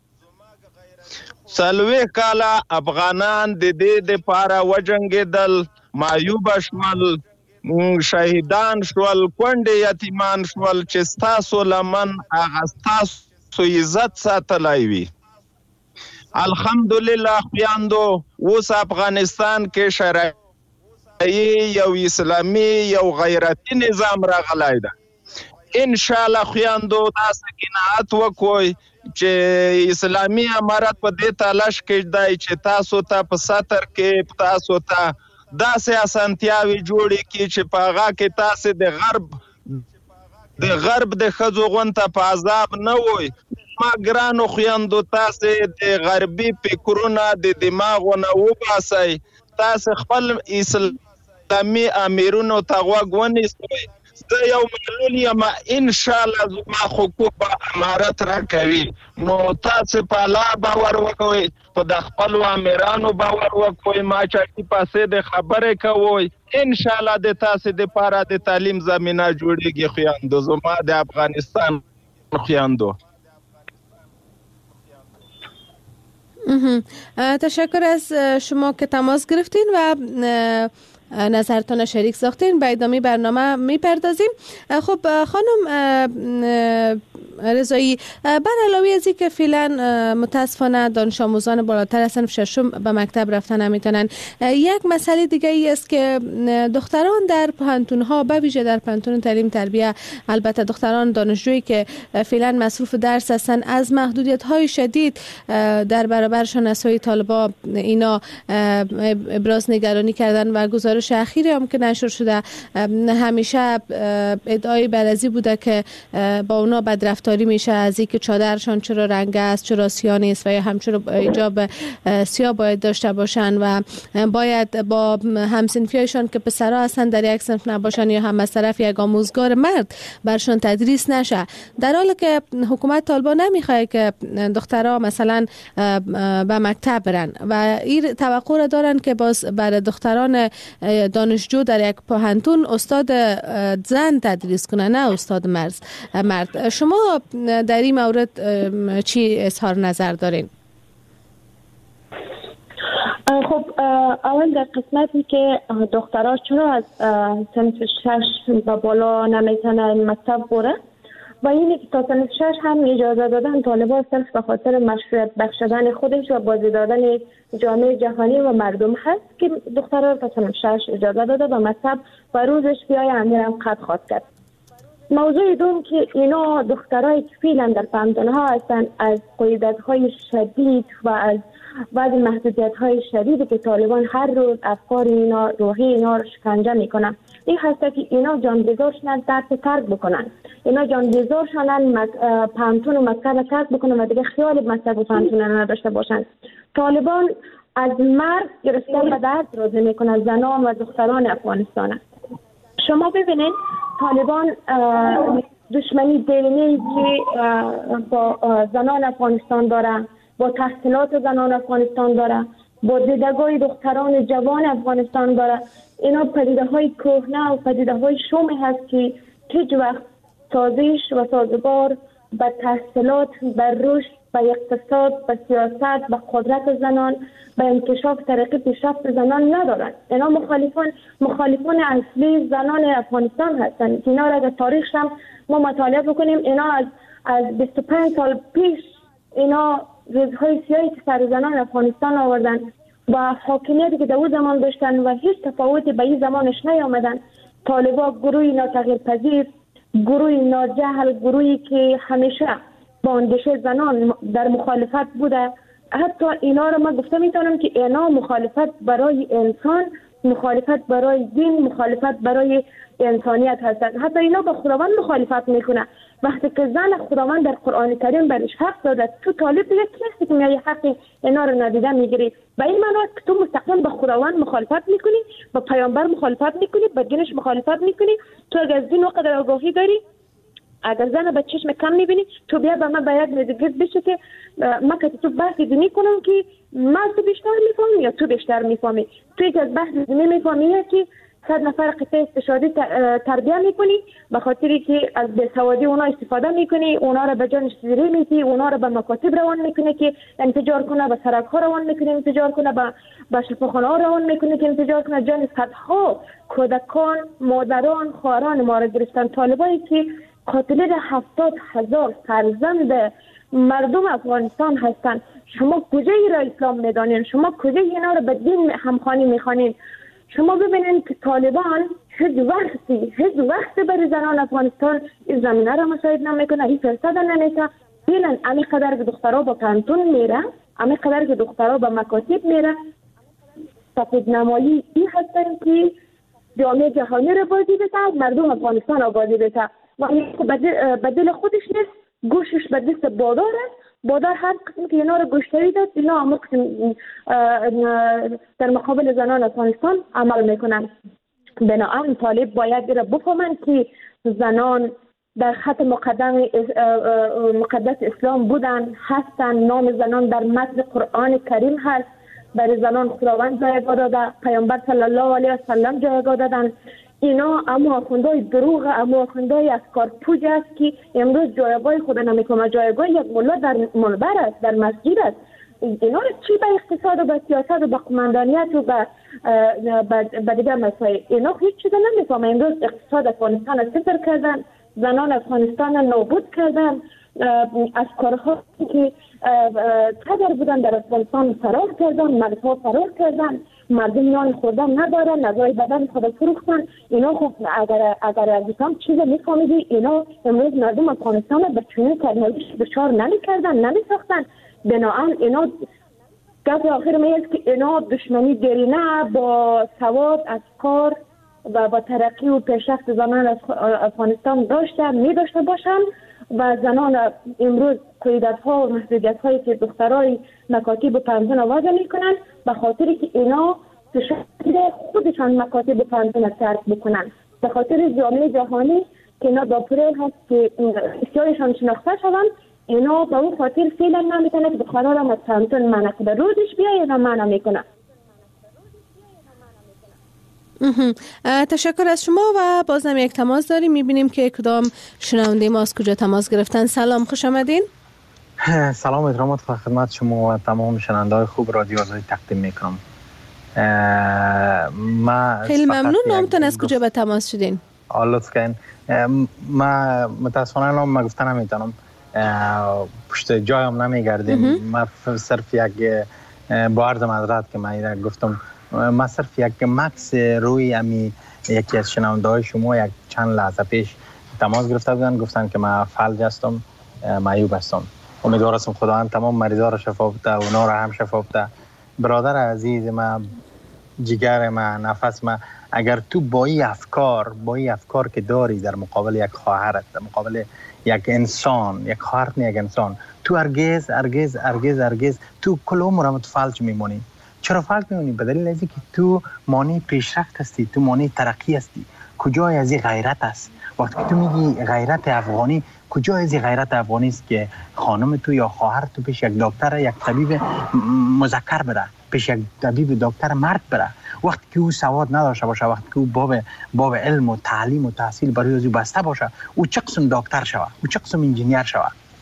څلوېښت کاله افغانان د دې دپاره وجنګېدل، معیوبه شول، شهیدان شول، کونډې یتیمان شول چې ستاسو لمن هغه ستاسو عزت ساتلی وي. الحمدلله خویندو اوس افغانستان کې شرعي یو اسلامي یو غیرتي نظام راغلی ده. انشاءالله خویندو تاسو قناعت وکوئ چې اسلامي امارت په دې تلاش کې دی چې تاسو ته په سطر کې تاسو ته داسې اسانتیاوې جوړې کړي چې په هغه کې تاسو د غرب د غرب د ښځو غونته په عذاب نه وئ. ما ګرانو خویندو تاسو د غربي فکرونه د دماغو نه وباسئ، تاسو خپل اسلامي امیرونو ته غوږ ونیسئ. زه یو معلول یم، انشاءالله زما حقوق به امارت راکوي. نو تاسو په الله باور وکوئ، په د خپلو امیرانو باور وکوئ، ما چاټي پاسې د خبرې کوئ، انشاءالله د تاسو دپاره د تعلیم زمینه جوړیږي. خویندو زما د افغانستان خویندو، تشکر از شما که تماس گرفتین و نظرتان شریک ساختین. به ادامه برنامه میپردازیم. خب خانم رضایی، بر علاوه از اینکه فعلا متاسفانه دانش آموزان بالاتر از صنف ششم به مکتب رفتن نمیتونن، یک مسئله دیگه ای است که دختران در پانتون ها، به ویژه در پانتون تعلیم تربیه، البته دختران دانشجویی که فعلا مصروف درس هستن، از محدودیت های شدید در برابر شناسایی طالبا اینا ابراز نگرانی کردن و گزارش اخیری هم که نشر شده همیشه ادعای برازی بوده که با اونا بدرفتاری میشه، از اینکه چادرشان چرا رنگ است، چرا سیاه نیست و یا همچنان حجاب سیاه باید داشته باشن و باید با همسنفیایشان که پسرها هستن در یک صنف نباشن یا هم از طرف یک آموزگار مرد برشان تدریس نشه، در حالی که حکومت طالبان نمیخواد که دخترها مثلا به مکتب برن و این توقع را دارن که باز برای دختران دانشجو در یک پوهنتون استاد زن تدریس کنه، نه استاد مرد. شما در این مورد چی اظهار نظر دارین؟ خب اول در قسمتی که دخترها چرا از سنف شش و بالا نمیتونن مکتب بره و اینی که تا سنف شش هم اجازه دادن طالبان صرف به خاطر مشروعیت بخشیدن خودش و بازی دادن جامعه جهانی و مردم هست که دخترها تا سنف شش اجازه داده به مکتب و روزش بیای امیرم قد خواد کرد. موضوع دوم که اینا دخترای که فعلا در پانتونها هستن از قیودهای شدید و از بعض محدودیت های شدیدی که طالبان هر روز افکار اینا روحی اینا رو شکنجه میکنن. این هست که اینا جانبیزار شدن درس ترک بکنن، اینا جانبیزار شدن پانتون و مکتب ترک بکنن و دیگه خیال مکتب و پانتون نداشته باشن. طالبان از مرگ گرفتن به دست روز نمیکنن زنان و دختران افغانستان. شما ببینید طالبان دشمنی دینی که با زنان افغانستان داره، با تحصیلات زنان افغانستان داره، با دیدگاه دختران جوان افغانستان داره. اینا پدیده های کهنه و پدیده های شومی هست که هیچ وقت سازش و سازگار به تحصیلات، به رشد، به اقتصاد، به سیاست، به قدرت زنان، به انکشاف طریق پیشرفت زنان ندارند. اینا مخالفان مخالفان اصلی زنان افغانستان هستند. اینا را از تاریخش هم ما مطالعه بکنیم. اینا از از بیست و پنج سال پیش اینا روزهای سیاهی که سر زنان افغانستان آوردن و حاکمیتی که در اون زمان داشتن و هیچ تفاوتی به این زمانش نیامدن. طالبا گروهی ناتغییر پذیر، گروهی ناجهل، گروهی که همیشه با اندیشه زنان در مخالفت بوده. حتی اینا رو ما گفته میتونم که اینا مخالفت برای انسان، مخالفت برای دین، مخالفت برای انسانیت هستند. حتی اینا با خداوند مخالفت میکنه. وقتی که زن خداوند در قرآن کریم برش حق داده، تو طالب یک کسی که میای حق اینا رو ندیده میگیری. به این معنی که تو مستقیم با خداوند مخالفت میکنی، با پیامبر مخالفت میکنی، با دینش مخالفت میکنی. تو اگر از دین و قدر آگاهی داری، اگر زن به چشم کم میبینی، تو بیا به من باید میگید بشه که من که تو بحث دینی کنم که من تو بیشتر میفهمی یا تو بیشتر میفهمی. تو یک از بحث دینی میفهمی که صد نفر قطعه استشهادی تربیه میکنی به خاطری که از بیسوادی اونا استفاده میکنی، اونا رو به جانش زیری میتی، اونا رو به مکاتب روان میکنی که انتجار کنه، به سرک ها روان میکنی انتجار کنه، به به شفاخانه ها روان میکنی که انتجار کنه. جان صدها کودکان، مادران، خواهران ما رو گرفتن. طالبانی که قاتلین هفتاد هزار فرزند مردم افغانستان هستند. شما کجای را اسلام میدانین؟ شما کجای اینا رو به دین همخوانی میخوانین؟ شما ببینید که طالبان هیچ وقتی هیچ وقتی برای زنان افغانستان این زمینه را مساعد نمیکنه، این فرصت نمیشه. ببینن امی قدر که دخترها با پانتون میره، امی قدر که دخترها با مکاتب میره، سفید نمایی این هستن که جامعه جهانی را بازی بده، مردم افغانستان را بازی بده و به دل خودش نیست، گوشش به دست بادار است. بادار هر قسم که اینا رو گوشتری داد، اینا هم در مقابل زنان افغانستان عمل میکنن. بنابراین طالب باید را بفهمن که زنان در خط مقدم مقدس اسلام بودن، هستن. نام زنان در متن قرآن کریم هست. برای زنان خداوند جایگاه داده، پیامبر صلی الله علیه و سلم جایگاه دادن. اینا اما آخوندهای دروغ، اما آخوندهای افکار پوچ است که امروز جایگاه خود نمیکنه. جایگاه یک ملا در منبر است، در مسجد است. اینا چی به اقتصاد و به سیاست و به قماندانیت و به به دیگر مسائل اینا هیچ چیز نمیفهمه. امروز اقتصاد افغانستان را صفر کردن، زنان افغانستان را نابود کردن. افکارها که قدر بودن در افغانستان فرار کردن، مردها فرار کردن، مردم نان خوردن ندارن، نزای بدن خود فروختن. اینا خب اگر اگر از هم چیز میفهمیدی، اینا امروز مردم افغانستان به چنین تکنولوژی دچار نمیکردن، نمیساختن. بنابراین اینا گفت آخر میاد که اینا دشمنی دیرینه با سواد، افکار و با ترقی و پیشرفت زنان افغانستان داشته می داشته باشن و زنان امروز قیودت ها و محدودیت هایی که دخترای مکاتب و پانتون آوازه میکنن به خاطری که اینا خودشان مکاتب و پانتون ترک بکنن، به خاطر جامعه جهانی که اینا داپوره هست که بسیارشان شناخته شوند. اینا به اون خاطر فعلا نمیتونه که دخترها را از پانتون منع کنه، روزش بیایی اینا منع میکنه. تشکر از شما و بازم یک تماس داریم. میبینیم که کدام شنونده ما از کجا تماس گرفتن. سلام، خوش آمدین. سلام، احترامات و خدمت شما و تمام شنونده‌های خوب رادیو آزادی تقدیم میکنم. ما خیلی ممنون. نامتون از کجا به تماس شدین؟ لطف کن. ما متاسفانه نام گفتن نمیتونم، پشت جایم نمیگردیم. ما صرف یک با عرض معذرت که من گفتم، ما صرف یک مکس روی امی یکی از شنونده های شما یک چند لحظه پیش تماس گرفته بودن، گفتن که من فلج هستم، معیوب هستم. امیدوار هستم خداوند تمام مریضا را شفا بده، اونا را هم شفا بده. برادر عزیز ما، جگر ما، نفس ما، اگر تو با این افکار با این افکار که داری در مقابل یک خواهرت، در مقابل یک انسان، یک خواهر نه یک انسان، تو هرگز هرگز هرگز هرگز تو کل عمرت فلج میمونی. چرا فلج میمونی؟ به دلیل اینکه تو مانع پیشرفت هستی، تو مانع ترقی هستی. کجای از این غیرت است؟ وقتی که تو میگی غیرت افغانی، کجای از این غیرت افغانی است که خانم تو یا خواهر تو پیش یک دکتر، یک طبیب مذکر بره، پیش یک طبیب دکتر مرد بره، وقتی که او سواد نداشته باشه، وقتی که او باب باب علم و تعلیم و تحصیل برای او بسته باشه، او چه قسم دکتر شوه، او چه قسم انجینیر شوه؟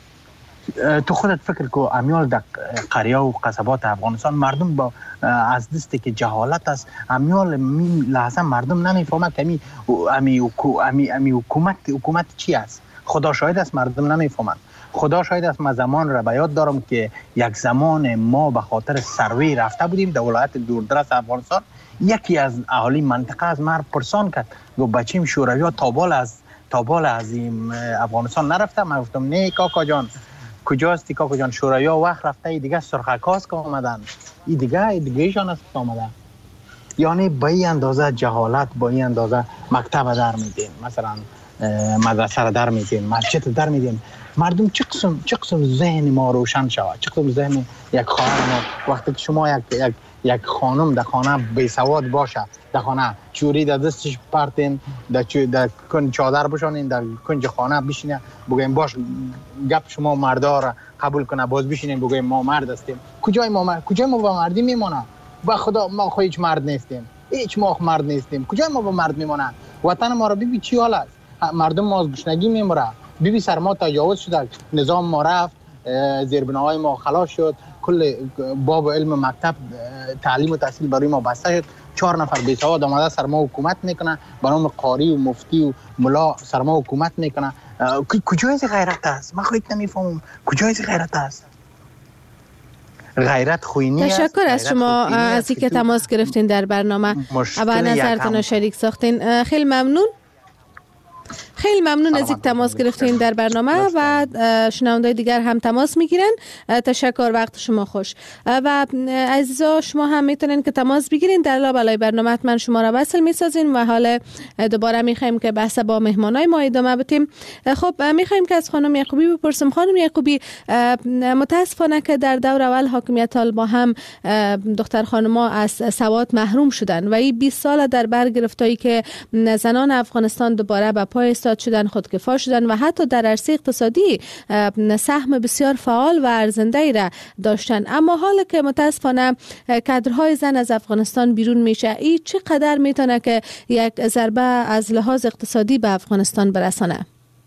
تو خودت فکر کو امیال در قریه و قصبات افغانستان مردم با از دستی که جهالت است، امیال می لحظه مردم نمیفهمه که امی امی امی امی حکومت حکومت چی است. خدا شاهد است مردم نمیفهمند. خدا شاهد است من زمان را به یاد دارم که یک زمان ما به خاطر سروی رفته بودیم در ولایت دوردرس افغانستان. یکی از اهالی منطقه از مرد پرسان کرد، گفت بچیم شوروی‌ها تابال از تابال از این افغانستان نرفته؟ من گفتم نه کاکا جان، کجاستی کاکا جان؟ شوروی‌ها وقت رفته، ای دیگه سرخکاس که آمدن، ای دیگه ای دیگه ایشان است که آمدن. یعنی با این اندازه جهالت، با این اندازه مکتب در میدین، مثلا مدرسه را در میدین، مسجد در میدین. مردم چه قسم چه قسم ذهن ما روشن شود، چه قسم ذهن یک خواهر ما. وقتی که شما یک یک یک خانم در خانه بی سواد باشه، در خانه چوری در دستش پرتین، در در کن چادر بشونین، در کنج خانه بشینه، بگیم باش گپ شما مردا را قبول کنه، باز بشینین بگیم ما مرد هستیم. کجای ما مرد؟ کجای ما با مردی میمونه؟ با خدا ما خو هیچ مرد نیستیم، هیچ ما مرد نیستیم. کجای ما با مرد میمونه؟ وطن ما را ببین چی حال است. مردم ما از گشنگی میمیره، ببین سر ما تجاوز شده، نظام ما رفت، زیربناهای ما خلاص شد، کل باب علم مکتب تعلیم و تحصیل برای ما بسته شد. چهار نفر بیسواد آمده سر ما حکومت میکنه، به نام قاری و مفتی و ملا سر ما حکومت میکنه. کجای غیرت است؟ من خودت نمیفهمم کجای غیرت است. غیرت خوینی است. تشکر از شما از اینکه تماس گرفتین در برنامه و نظرتون شریک ساختین. خیلی ممنون. خیلی ممنون از اینکه تماس گرفتین در برنامه و شنوندای دیگر هم تماس میگیرن. تشکر، وقت شما خوش. و عزیزا شما هم میتونین که تماس بگیرین، در لابلای برنامه حتما شما را وصل میسازین و حالا دوباره میخوایم که بحث با مهمانای ما ادامه بدیم. خب میخوایم که از خانم یعقوبی بپرسم. خانم یعقوبی، متاسفانه که در دور اول حاکمیت طالبان هم دختر خانم‌ها از سواد محروم شدن و این بیست سال در بر گرفتایی که زنان افغانستان دوباره به پای استاد شدن، خودکفا شدن و حتی در عرصه اقتصادی سهم بسیار فعال و ارزنده را داشتن. اما حالا که متاسفانه کادرهای زن از افغانستان بیرون میشه، این چقدر میتونه که یک ضربه از لحاظ اقتصادی به افغانستان برسانه؟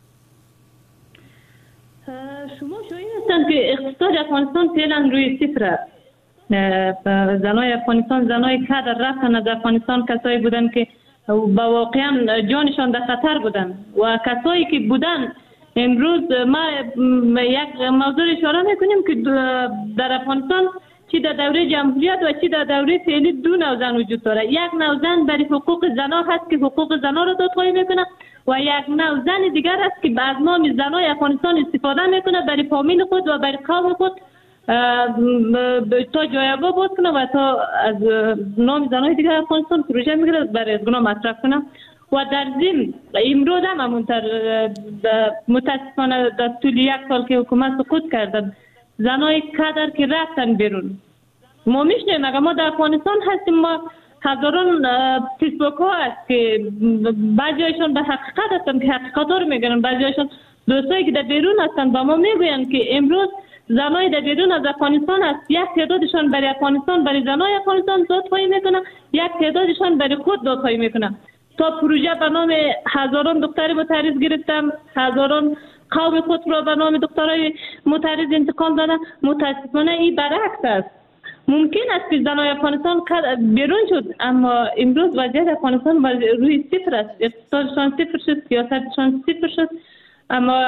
شما شاید هستند که اقتصاد افغانستان فعلا روی صفر. زنای افغانستان، زنای کادر رفتن از افغانستان، کسایی بودن که با واقعا جانشان در خطر بودن و کسایی که بودن. امروز ما یک موضوع اشاره میکنیم که در افغانستان چی در دوره جمهوریت و چی در دوره فعلی دو نوع زن وجود داره. یک نوع زن برای حقوق زنها هست که حقوق زنها را دادخواهی میکنه و یک نوع زن دیگر است که از نام زنای افغانستان استفاده میکنه برای فامیل خود و برای قوم خود تا جایگاه باز کنه و تا از نام زنای دیگر افغانستان پروژه میگیره برای از گناه مصرف کنه. و در ضمن امروز هم همونطور متاسفانه در طول یک سال که حکومت سقوط کردن، زنای کادر که رفتن بیرون، ما میشنیم اگر ما در افغانستان هستیم، ما هزاران فیسبوک ها هست که بعضیشون به حقیقت هستن که حقیقت ها رو میگن، بعضیشون دوستایی که در بیرون هستن با ما میگوین که امروز زنای در بیرون از افغانستان هست، یک تعدادشان برای افغانستان، برای زنای افغانستان دادخواهی میکنن، یک تعدادشان برای خود دادخواهی میکنن. تا پروژه به نام هزاران دختر متعرض گرفتم، هزاران قوم خود را به نام دخترای متعرض انتقام دادن. متاسفانه این برعکس است ممکن است که زنای افغانستان بیرون شد، اما امروز وضعیت افغانستان روی صفر است. اقتصادشان صفر شد، سیاستشان صفر شد، اما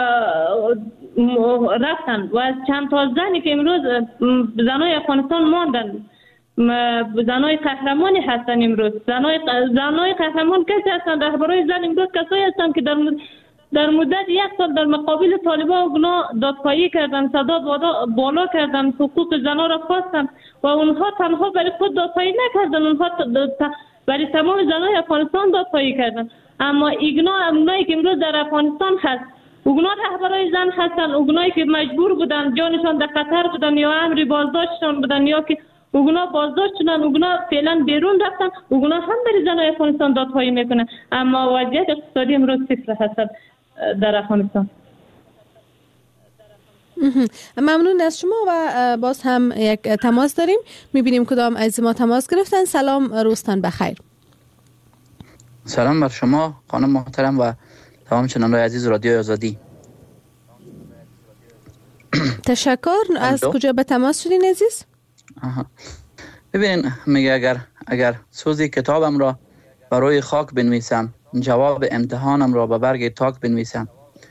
رفتن. و چند تا زنی که امروز زنای افغانستان ماندن، زنای قهرمانی هستن. امروز زنای زنای قهرمان کسی هستن؟ رهبرای زن امروز کسایی هستن که در در مدت یک سال در مقابل طالبان گناه دادخواهی کردن، صدا بالا کردن، حقوق زنها را خواستن و اونها تنها برای خود دادخواهی نکردن، اونها برای تمام زنای افغانستان دادخواهی کردن. اما ایگنا اونایی که امروز در افغانستان هست، اونا رهبرای زن هستن، اونایی که مجبور بودن جانشان در خطر بودن یا امر بازداشتشان بودن یا که اونا بازداشت شدن، اونا فعلا بیرون رفتن، اونا هم برای زنای افغانستان دادخواهی میکنن. اما وضعیت اقتصادی امروز صفر هست در افغانستان. ممنون از شما و باز هم یک تماس داریم. میبینیم کدام از ما تماس گرفتن. سلام، روزتان بخیر. سلام بر شما خانم محترم و تمام شنوندگان عزیز رادیو آزادی. تشکر. از کجا به تماس شدین عزیز؟ آها. ببین، میگه اگر اگر سوزی کتابم را بر روی خاک بنویسم، جواب امتحانم را به برگ تاک بنویسم.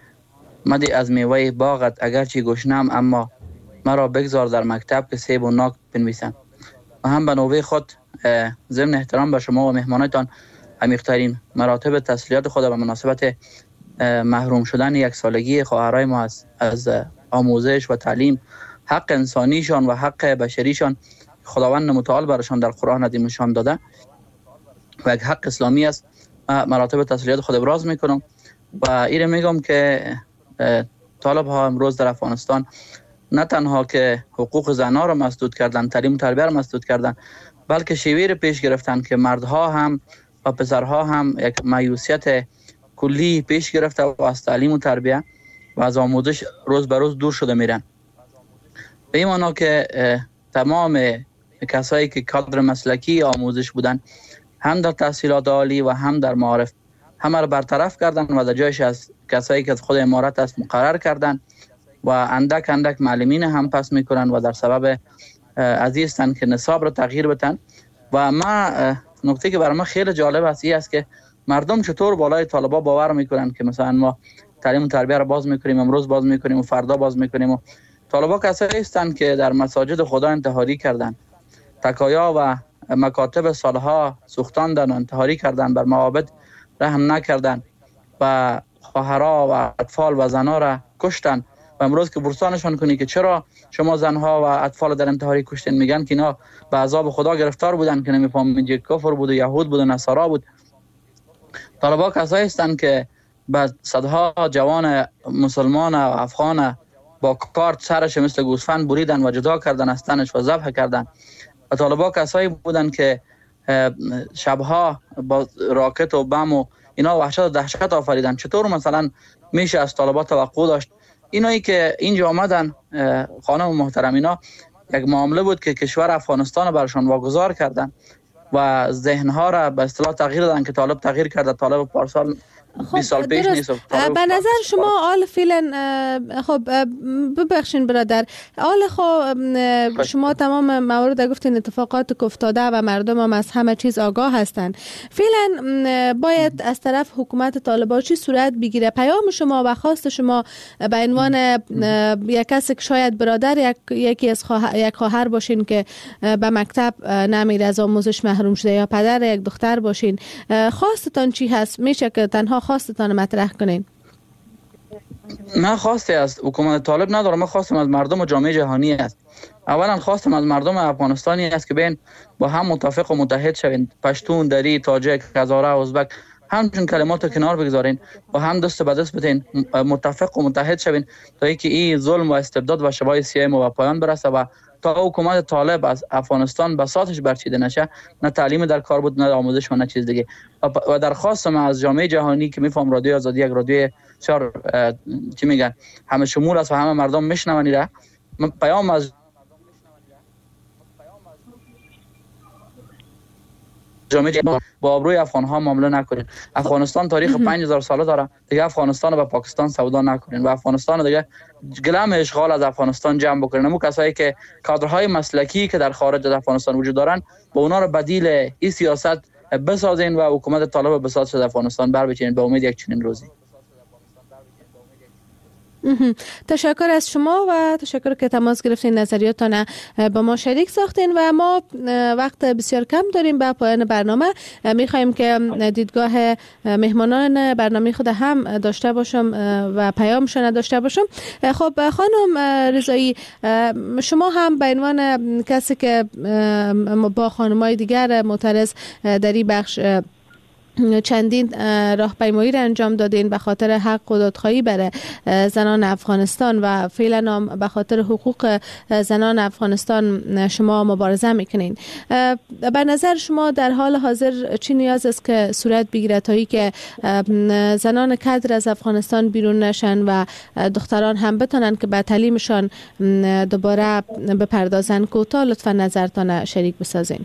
مدی از میوه باغت اگرچه گشنم، اما مرا بگذار در مکتب که سیب و ناک بنویسم. و هم به نوبه خود ضمن احترام به شما و مهمانتان عمیق‌ترین مراتب تسلیت خود به مناسبت محروم شدن یک سالگی خواهرای ما از, از آموزش و تعلیم، حق انسانیشان و حق بشریشان خداوند متعال برشان در قرآن عظیمشان داده و یک حق اسلامی است. مراتب تسلیت خود ابراز میکنم و ایره میگم که طالب ها امروز در افغانستان نه تنها که حقوق زنها را مسدود کردن، تعلیم و تربیت را مسدود کردن، بلکه شیوه را پیش گرفتن که مردها هم و پسرها هم یک مایوسیت کلی پیش گرفته و از تعلیم و تربیت و از آموزش روز به روز دور شده میرن. به این معنا که تمام کسایی که کادر مسلکی آموزش بودن، هم در تحصیلات عالی و هم در معارف، همه را برطرف کردن و در جایش از کسایی که از خود امارت است مقرر کردن و اندک اندک معلمین هم پس میکنن و در سبب عزیزتن که نصاب را تغییر بتن. و ما نکته که برای ما خیلی جالب است این است که مردم چطور بالای طالبا باور میکنن که مثلا ما تعلیم و تربیت را باز میکنیم، امروز باز میکنیم و فردا باز میکنیم. و طالبا کسایی هستند که در مساجد خدا انتحاری کردن، تکایا و مکاتب سالها سوختاندن و انتحاری کردن، بر معابد رحم نکردن و خواهرها و اطفال و زنها را کشتن. و امروز که پرسانشان کنی که چرا شما زنها و اطفال در انتحاری کشتین، میگن که اینا به عذاب خدا گرفتار بودن که نمیفهمید که کفر بود و یهود بود و نصارا بود. طالبا کسایی هستند که به صدها جوان مسلمان و افغان با کارت سرش مثل گوسفند بریدن و جدا کردن از تنش و ذبح کردن. و طالبا کسایی بودن که شبها با راکت و بم و اینا وحشت و دهشت آفریدن. چطور مثلا میشه از طالبا توقع داشت؟ اینایی که اینجا آمدن خانم محترم، اینا یک معامله بود که کشور افغانستان برشان واگذار کردن و ذهنها را به اصطلاح تغییر دادن که طالب تغییر کرده. طالب پارسال بیست سال پیش نیست. به نظر شما آل فعلا، خب ببخشین برادر، آل خب شما تمام موارد گفتین اتفاقات که افتاده و مردم هم از همه چیز آگاه هستند. فعلا باید از طرف حکومت طالبان چی صورت بگیره؟ پیام شما و خواست شما به عنوان یک کسی که شاید برادر یک یکی از خواهر یک خواهر باشین که به مکتب نمیره، از آموزش محروم شده، یا پدر یک دختر باشین، خواستتان چی هست؟ میشه که تنها خواستتان مطرح کنین؟ من خواسته از حکومت طالب ندارم، من خواستم از مردم و جامعه جهانی است. اولا خواستم از مردم افغانستانی است که بین با هم متفق و متحد شوین، پشتون، دری، تاجک، هزاره، ازبک، همچون کلمات رو کنار بگذارین و هم دست به دست بتین، متفق و متحد شوین تا اینکه این ظلم و استبداد و شبای سیاه ما به پایان برسه و تا حکومت طالب از افغانستان بساطش برچیده نشه، نه تعلیم در کار بود، نه آموزش و نه چیز دیگه. و درخواست من از جامعه جهانی که میفهم رادیو آزادی یک رادیو چهار چی میگن همه شمول است و همه مردم میشنون را، پیام از جامعه جهانی با آبروی افغان ها معامله نکنین. افغانستان تاریخ پنج هزار ساله داره، دیگه افغانستان با پاکستان سودا نکنین و افغانستان دیگه گلم اشغال از افغانستان جمع بکنین. همون کسایی که کادرهای مسلکی که در خارج از افغانستان وجود دارن با اونا رو بدیل این سیاست بسازین و حکومت طالب بساز شده افغانستان بر بچینین به امید یک چنین روزی. تشکر از شما و تشکر که تماس گرفتین، نظریاتتان با ما شریک ساختین و ما وقت بسیار کم داریم. به پایان برنامه میخوایم که دیدگاه مهمانان برنامه خود هم داشته باشم و پیامشون داشته باشم. خب خانم رضایی، شما هم به عنوان کسی که با خانمای دیگر معترض در این بخش چندین راهپیمایی را انجام دادین به خاطر حق و دادخواهی برای زنان افغانستان و فعلا هم به خاطر حقوق زنان افغانستان شما مبارزه میکنین. به نظر شما در حال حاضر چی نیاز است که صورت بگیره تا ای که زنان کادر از افغانستان بیرون نشن و دختران هم بتونن که به تعلیمشان دوباره بپردازن؟ کوتاه لطفا نظرتان شریک بسازین.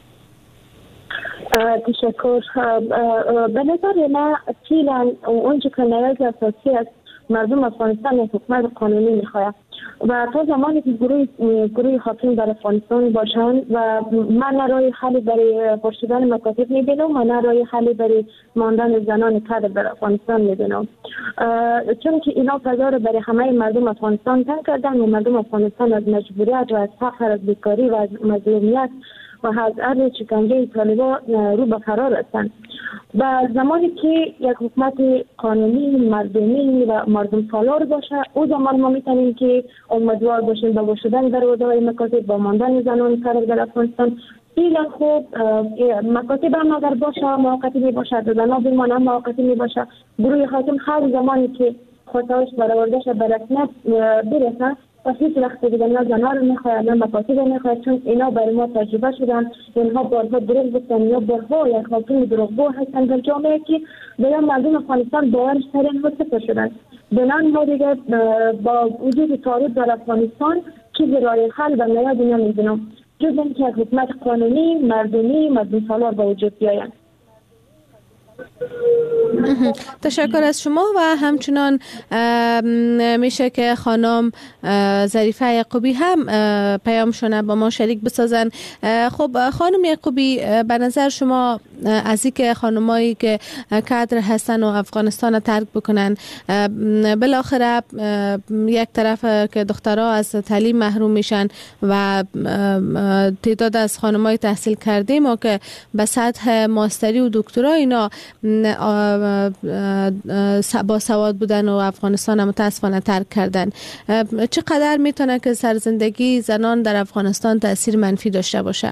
تشکر. به نظر من فعلا اونچه که نیاز اساسی است مردم افغانستان یک حکومت قانونی میخواهد و تا زمانی که گروه گروه حاکم در افغانستان باشند و من نه راه حلی برای پرسیدن مکاتب میبینم و نه راه حلی برای ماندن زنان کادر در افغانستان میبینم، چون که اینا فضا رو برای همه مردم افغانستان تنگ کردن و مردم افغانستان از مجبوریت و از فقر، از بیکاری و از مظلومیت و از عرض شکنجه طالبان رو به فرار هستند. و زمانی که یک حکومت قانونی، مردمی و مردم سالار باشه، او زمان ما میتونیم که امیدوار باشیم با گشودن دروازه‌های مکاتب، با ماندن زنان کار در افغانستان. فعلا خوب مکاتب هم اگر باشه موقتی می باشه، زنان بیمان هم موقتی می باشه، گروه حاکم هر زمانی که خواستهاش برآورده شه به رسمیت برسه و هیچ وقت دیگه نه زنان رو میخواهد نه مکاتب رو میخواهد، چون اینا برای ما تجربه شدن. اینها بارها دروغ گفتن یا بارها یک حاکم دروغگو هستن در جامعه که دیگه مردم افغانستان باورش سر اینها صفر شدن. بنان ما دیگه با وجود تعارض در افغانستان چیزی راه حل و نیازی نمیبینم جز اینکه یک حکومت قانونی، مردمی، مردم سالار با وجود بیاید. تشکر از شما و همچنان میشه که خانم ظریفه یعقوبی هم پیامشون با ما شریک بسازن. خب خانم یعقوبی، به نظر شما از اینکه خانمایی که کادر هستن و افغانستان رو ترک بکنن، بالاخره یک طرف که دخترها از تعلیم محروم میشن و تعداد از خانمای تحصیل کرده ما که به سطح ماستری و دکترا اینا با سواد بودن و افغانستان هم متاسفانه ترک کردن، چقدر میتونه که سرزندگی زنان در افغانستان تاثیر منفی داشته باشه؟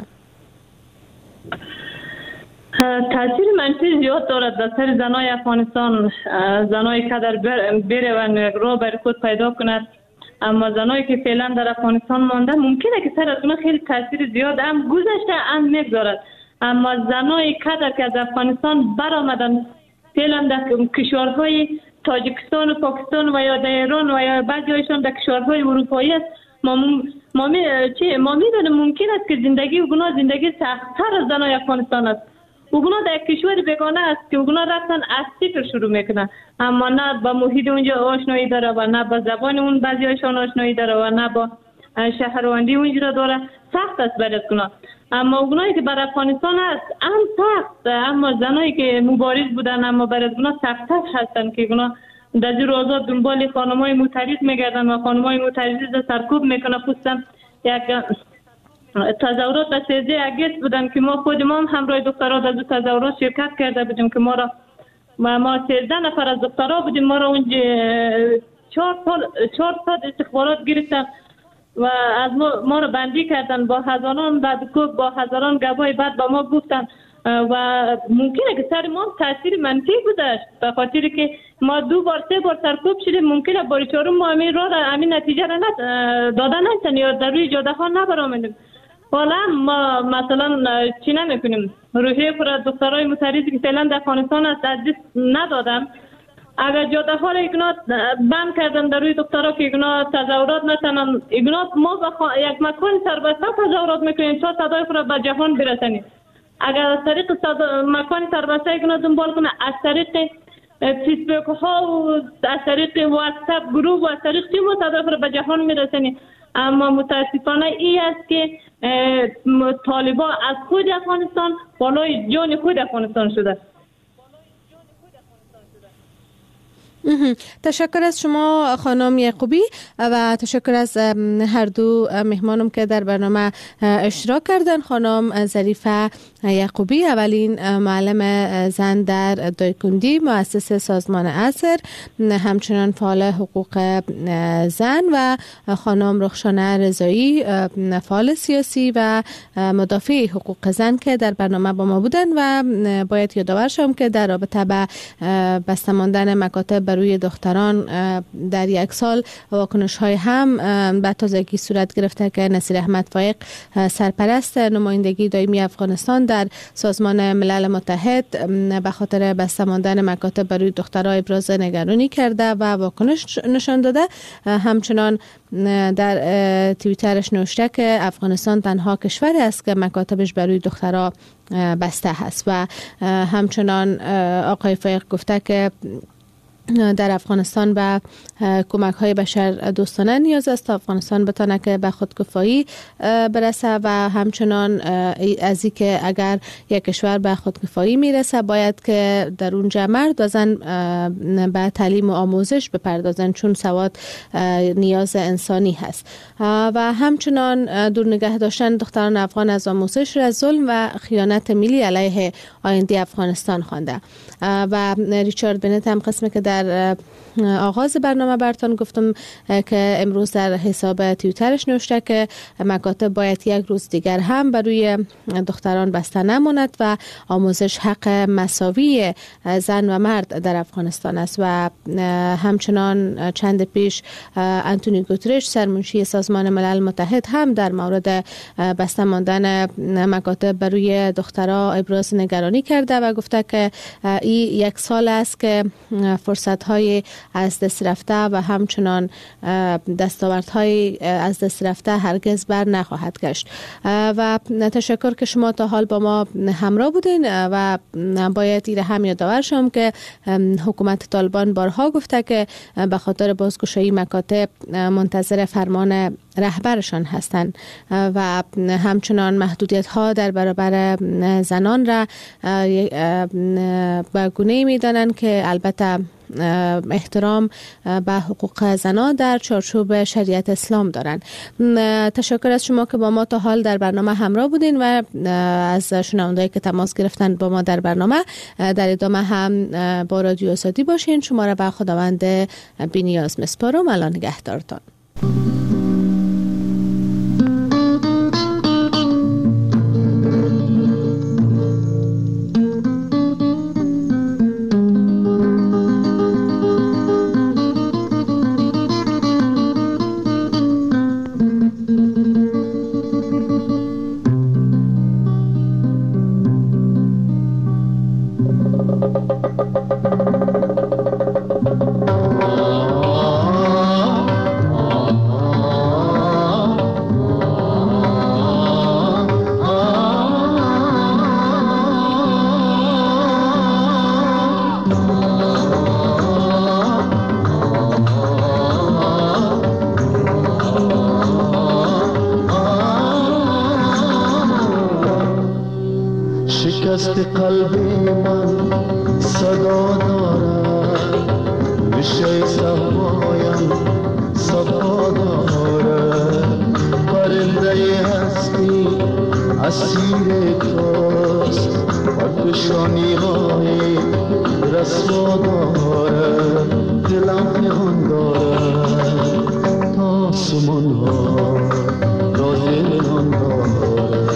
تاثیر منفی زیاد دارد در سر زنای افغانستان. زنای کادر بره و یک راه برای خود پیدا کند، اما زنایی که فعلا در افغانستان مانده ممکنه که سر از اونها خیلی تاثیر زیاد هم گذشته هم میگذارد. اما زنای کادر که از افغانستان برآمدن فعلا در کشورهای تاجیکستان و پاکستان و یا در ایران و یا بعضی هایشان در کشورهای اروپایی است، ما ما می چی ما میدونیم ممکن است که زندگی اونا زندگی سخت‌تر از زنای افغانستان است. اونا در کشور بیگانه است که اونا رفتن از صفر شروع میکنن، اما نه با محیط اونجا آشنایی داره و نه با زبان اون بعضی هایشان آشنایی داره و نه با شهروندی اونجا داره. سخت است برای اونا. اما اونایی که بر افغانستان است هم سخت، اما زنایی که مبارز بودن اما برای اونا سخت‌تر هستن که اونا در زیر آزاد دنبال خانمای معترض میگردن و خانمای معترض را سرکوب میکنه. خصوصا یک تظاهرات در سیزده اگست بودن که ما خود ما هم همراه دخترها در دو تظاهرات شرکت کرده بودیم که ما را ما, ما سیزده نفر از دخترها بودیم، ما را اونجا چهار سال چهار سال استخبارات گرفتن و از ما, ما را بندی کردن با هزاران بعد با هزاران گواهی بعد با ما گفتن و ممکنه که سر ما تاثیر منفی بوده به خاطر که ما دو بار سه بار سرکوب شدیم. ممکنه بار چهارم ما همین راه همین نتیجه را دادن نشن یا در روی جاده ها نبرآمدیم. حالا ما مثلا چی نمیکنیم، روحیه پر از دخترای معترضی که فعلا در افغانستان است از دست ندادم. اگر جاده ها را ایگنا بند کردن در روی دخترها که ایگنا تظاهرات نکنن، ایگنا ما با یک مکان سربسته تظاهرات میکنیم تا صدای خود به جهان برسانیم. اگر از طریق مکان سربسته کنه دنبال کنه، از طریق فیسبوک ها و از طریق واتساپ گروه و از طریق چی مصادف رو به جهان میرسنی. اما متاسفانه ای است که طالبان از خود افغانستان بالای جان خود افغانستان شده. تشکر از شما خانم یعقوبی و تشکر از هر دو مهمانم که در برنامه اشتراک کردن. خانم ظریفه یعقوبی، اولین معلم زن در دایکندی، مؤسس سازمان عصر، همچنان فعال حقوق زن، و خانم رخشانه رضایی، فعال سیاسی و مدافع حقوق زن که در برنامه با ما بودن. و باید یادآور شم که در رابطه به بسته ماندن مکاتب روی دختران در یک سال واکنش های هم به تازگی صورت گرفته که نصیر احمد فایق، سرپرست نمایندگی دائمی افغانستان در سازمان ملل متحد، به خاطر بسته ماندن مکاتب برای دخترها ابراز نگرانی کرده و واکنش نشان داده. همچنان در توییترش نوشته که افغانستان تنها کشوری است که مکاتبش برای دخترها بسته هست. و همچنان آقای فایق گفته که در افغانستان به کمک های بشر دوستانه نیاز است تا افغانستان بتانه که به خودکفایی برسه، و همچنان از این که اگر یک کشور به خودکفایی میرسه باید که در اونجا مرد و زن به تعلیم و آموزش بپردازن، چون سواد نیاز انسانی هست. و همچنان دور نگه داشتن دختران افغان از آموزش را ظلم و خیانت ملی علیه آینده افغانستان خوانده. و ریچارد بنت هم قسمی که در آغاز برنامه براتون گفتم که امروز در حساب توییترش نوشته که مکاتب باید یک روز دیگر هم برای دختران بسته نماند و آموزش حق مساوی زن و مرد در افغانستان است. و همچنان چند پیش انتونی گوترش، سرمنشی سازمان ملل متحد، هم در مورد بسته ماندن مکاتب برای دخترها ابراز نگرانی کرده و گفته که این یک سال است که فرصت‌های از دست رفته و همچنان دستاوردهای از دست رفته هرگز بر نخواهد گشت. و تشکر که شما تا حال با ما همراه بودین. و باید ایره هم یادآور شم که حکومت طالبان بارها گفته که به خاطر بازگشایی مکاتب منتظر فرمان رهبرشان هستند و همچنان محدودیت ها در برابر زنان را به گونه‌ای می‌دانند که البته احترام به حقوق زنان در چارچوب شریعت اسلام دارند. تشکر از شما که با ما تا حال در برنامه همراه بودین و از شنوندهایی که تماس گرفتن با ما در برنامه. در ادامه هم با رادیو آزادی باشین. شما را به خداوند بی‌نیاز میسپارم. الله نگهدارتان. شکست قلبی من صدا دارد، ریشه صفایم صفا دارد، پرنده هستی اسیر توست و کشانی های رسوا دارد، دلم پنهان دارد تا آسمان ها راز نهان دارد،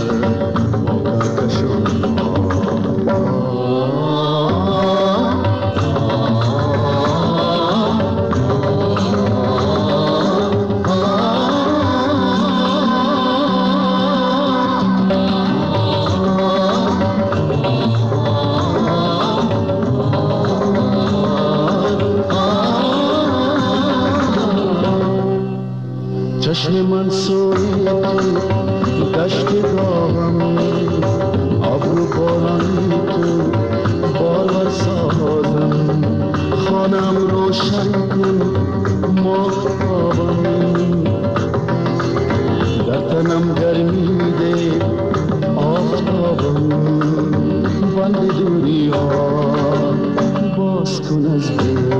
چشم من سوی دشت داغم ابرو بارانی تو بالا سازم خانم روشن کن ماهتابم در تنم گرمی ده آفتابم بند دوری ها باز کن از دل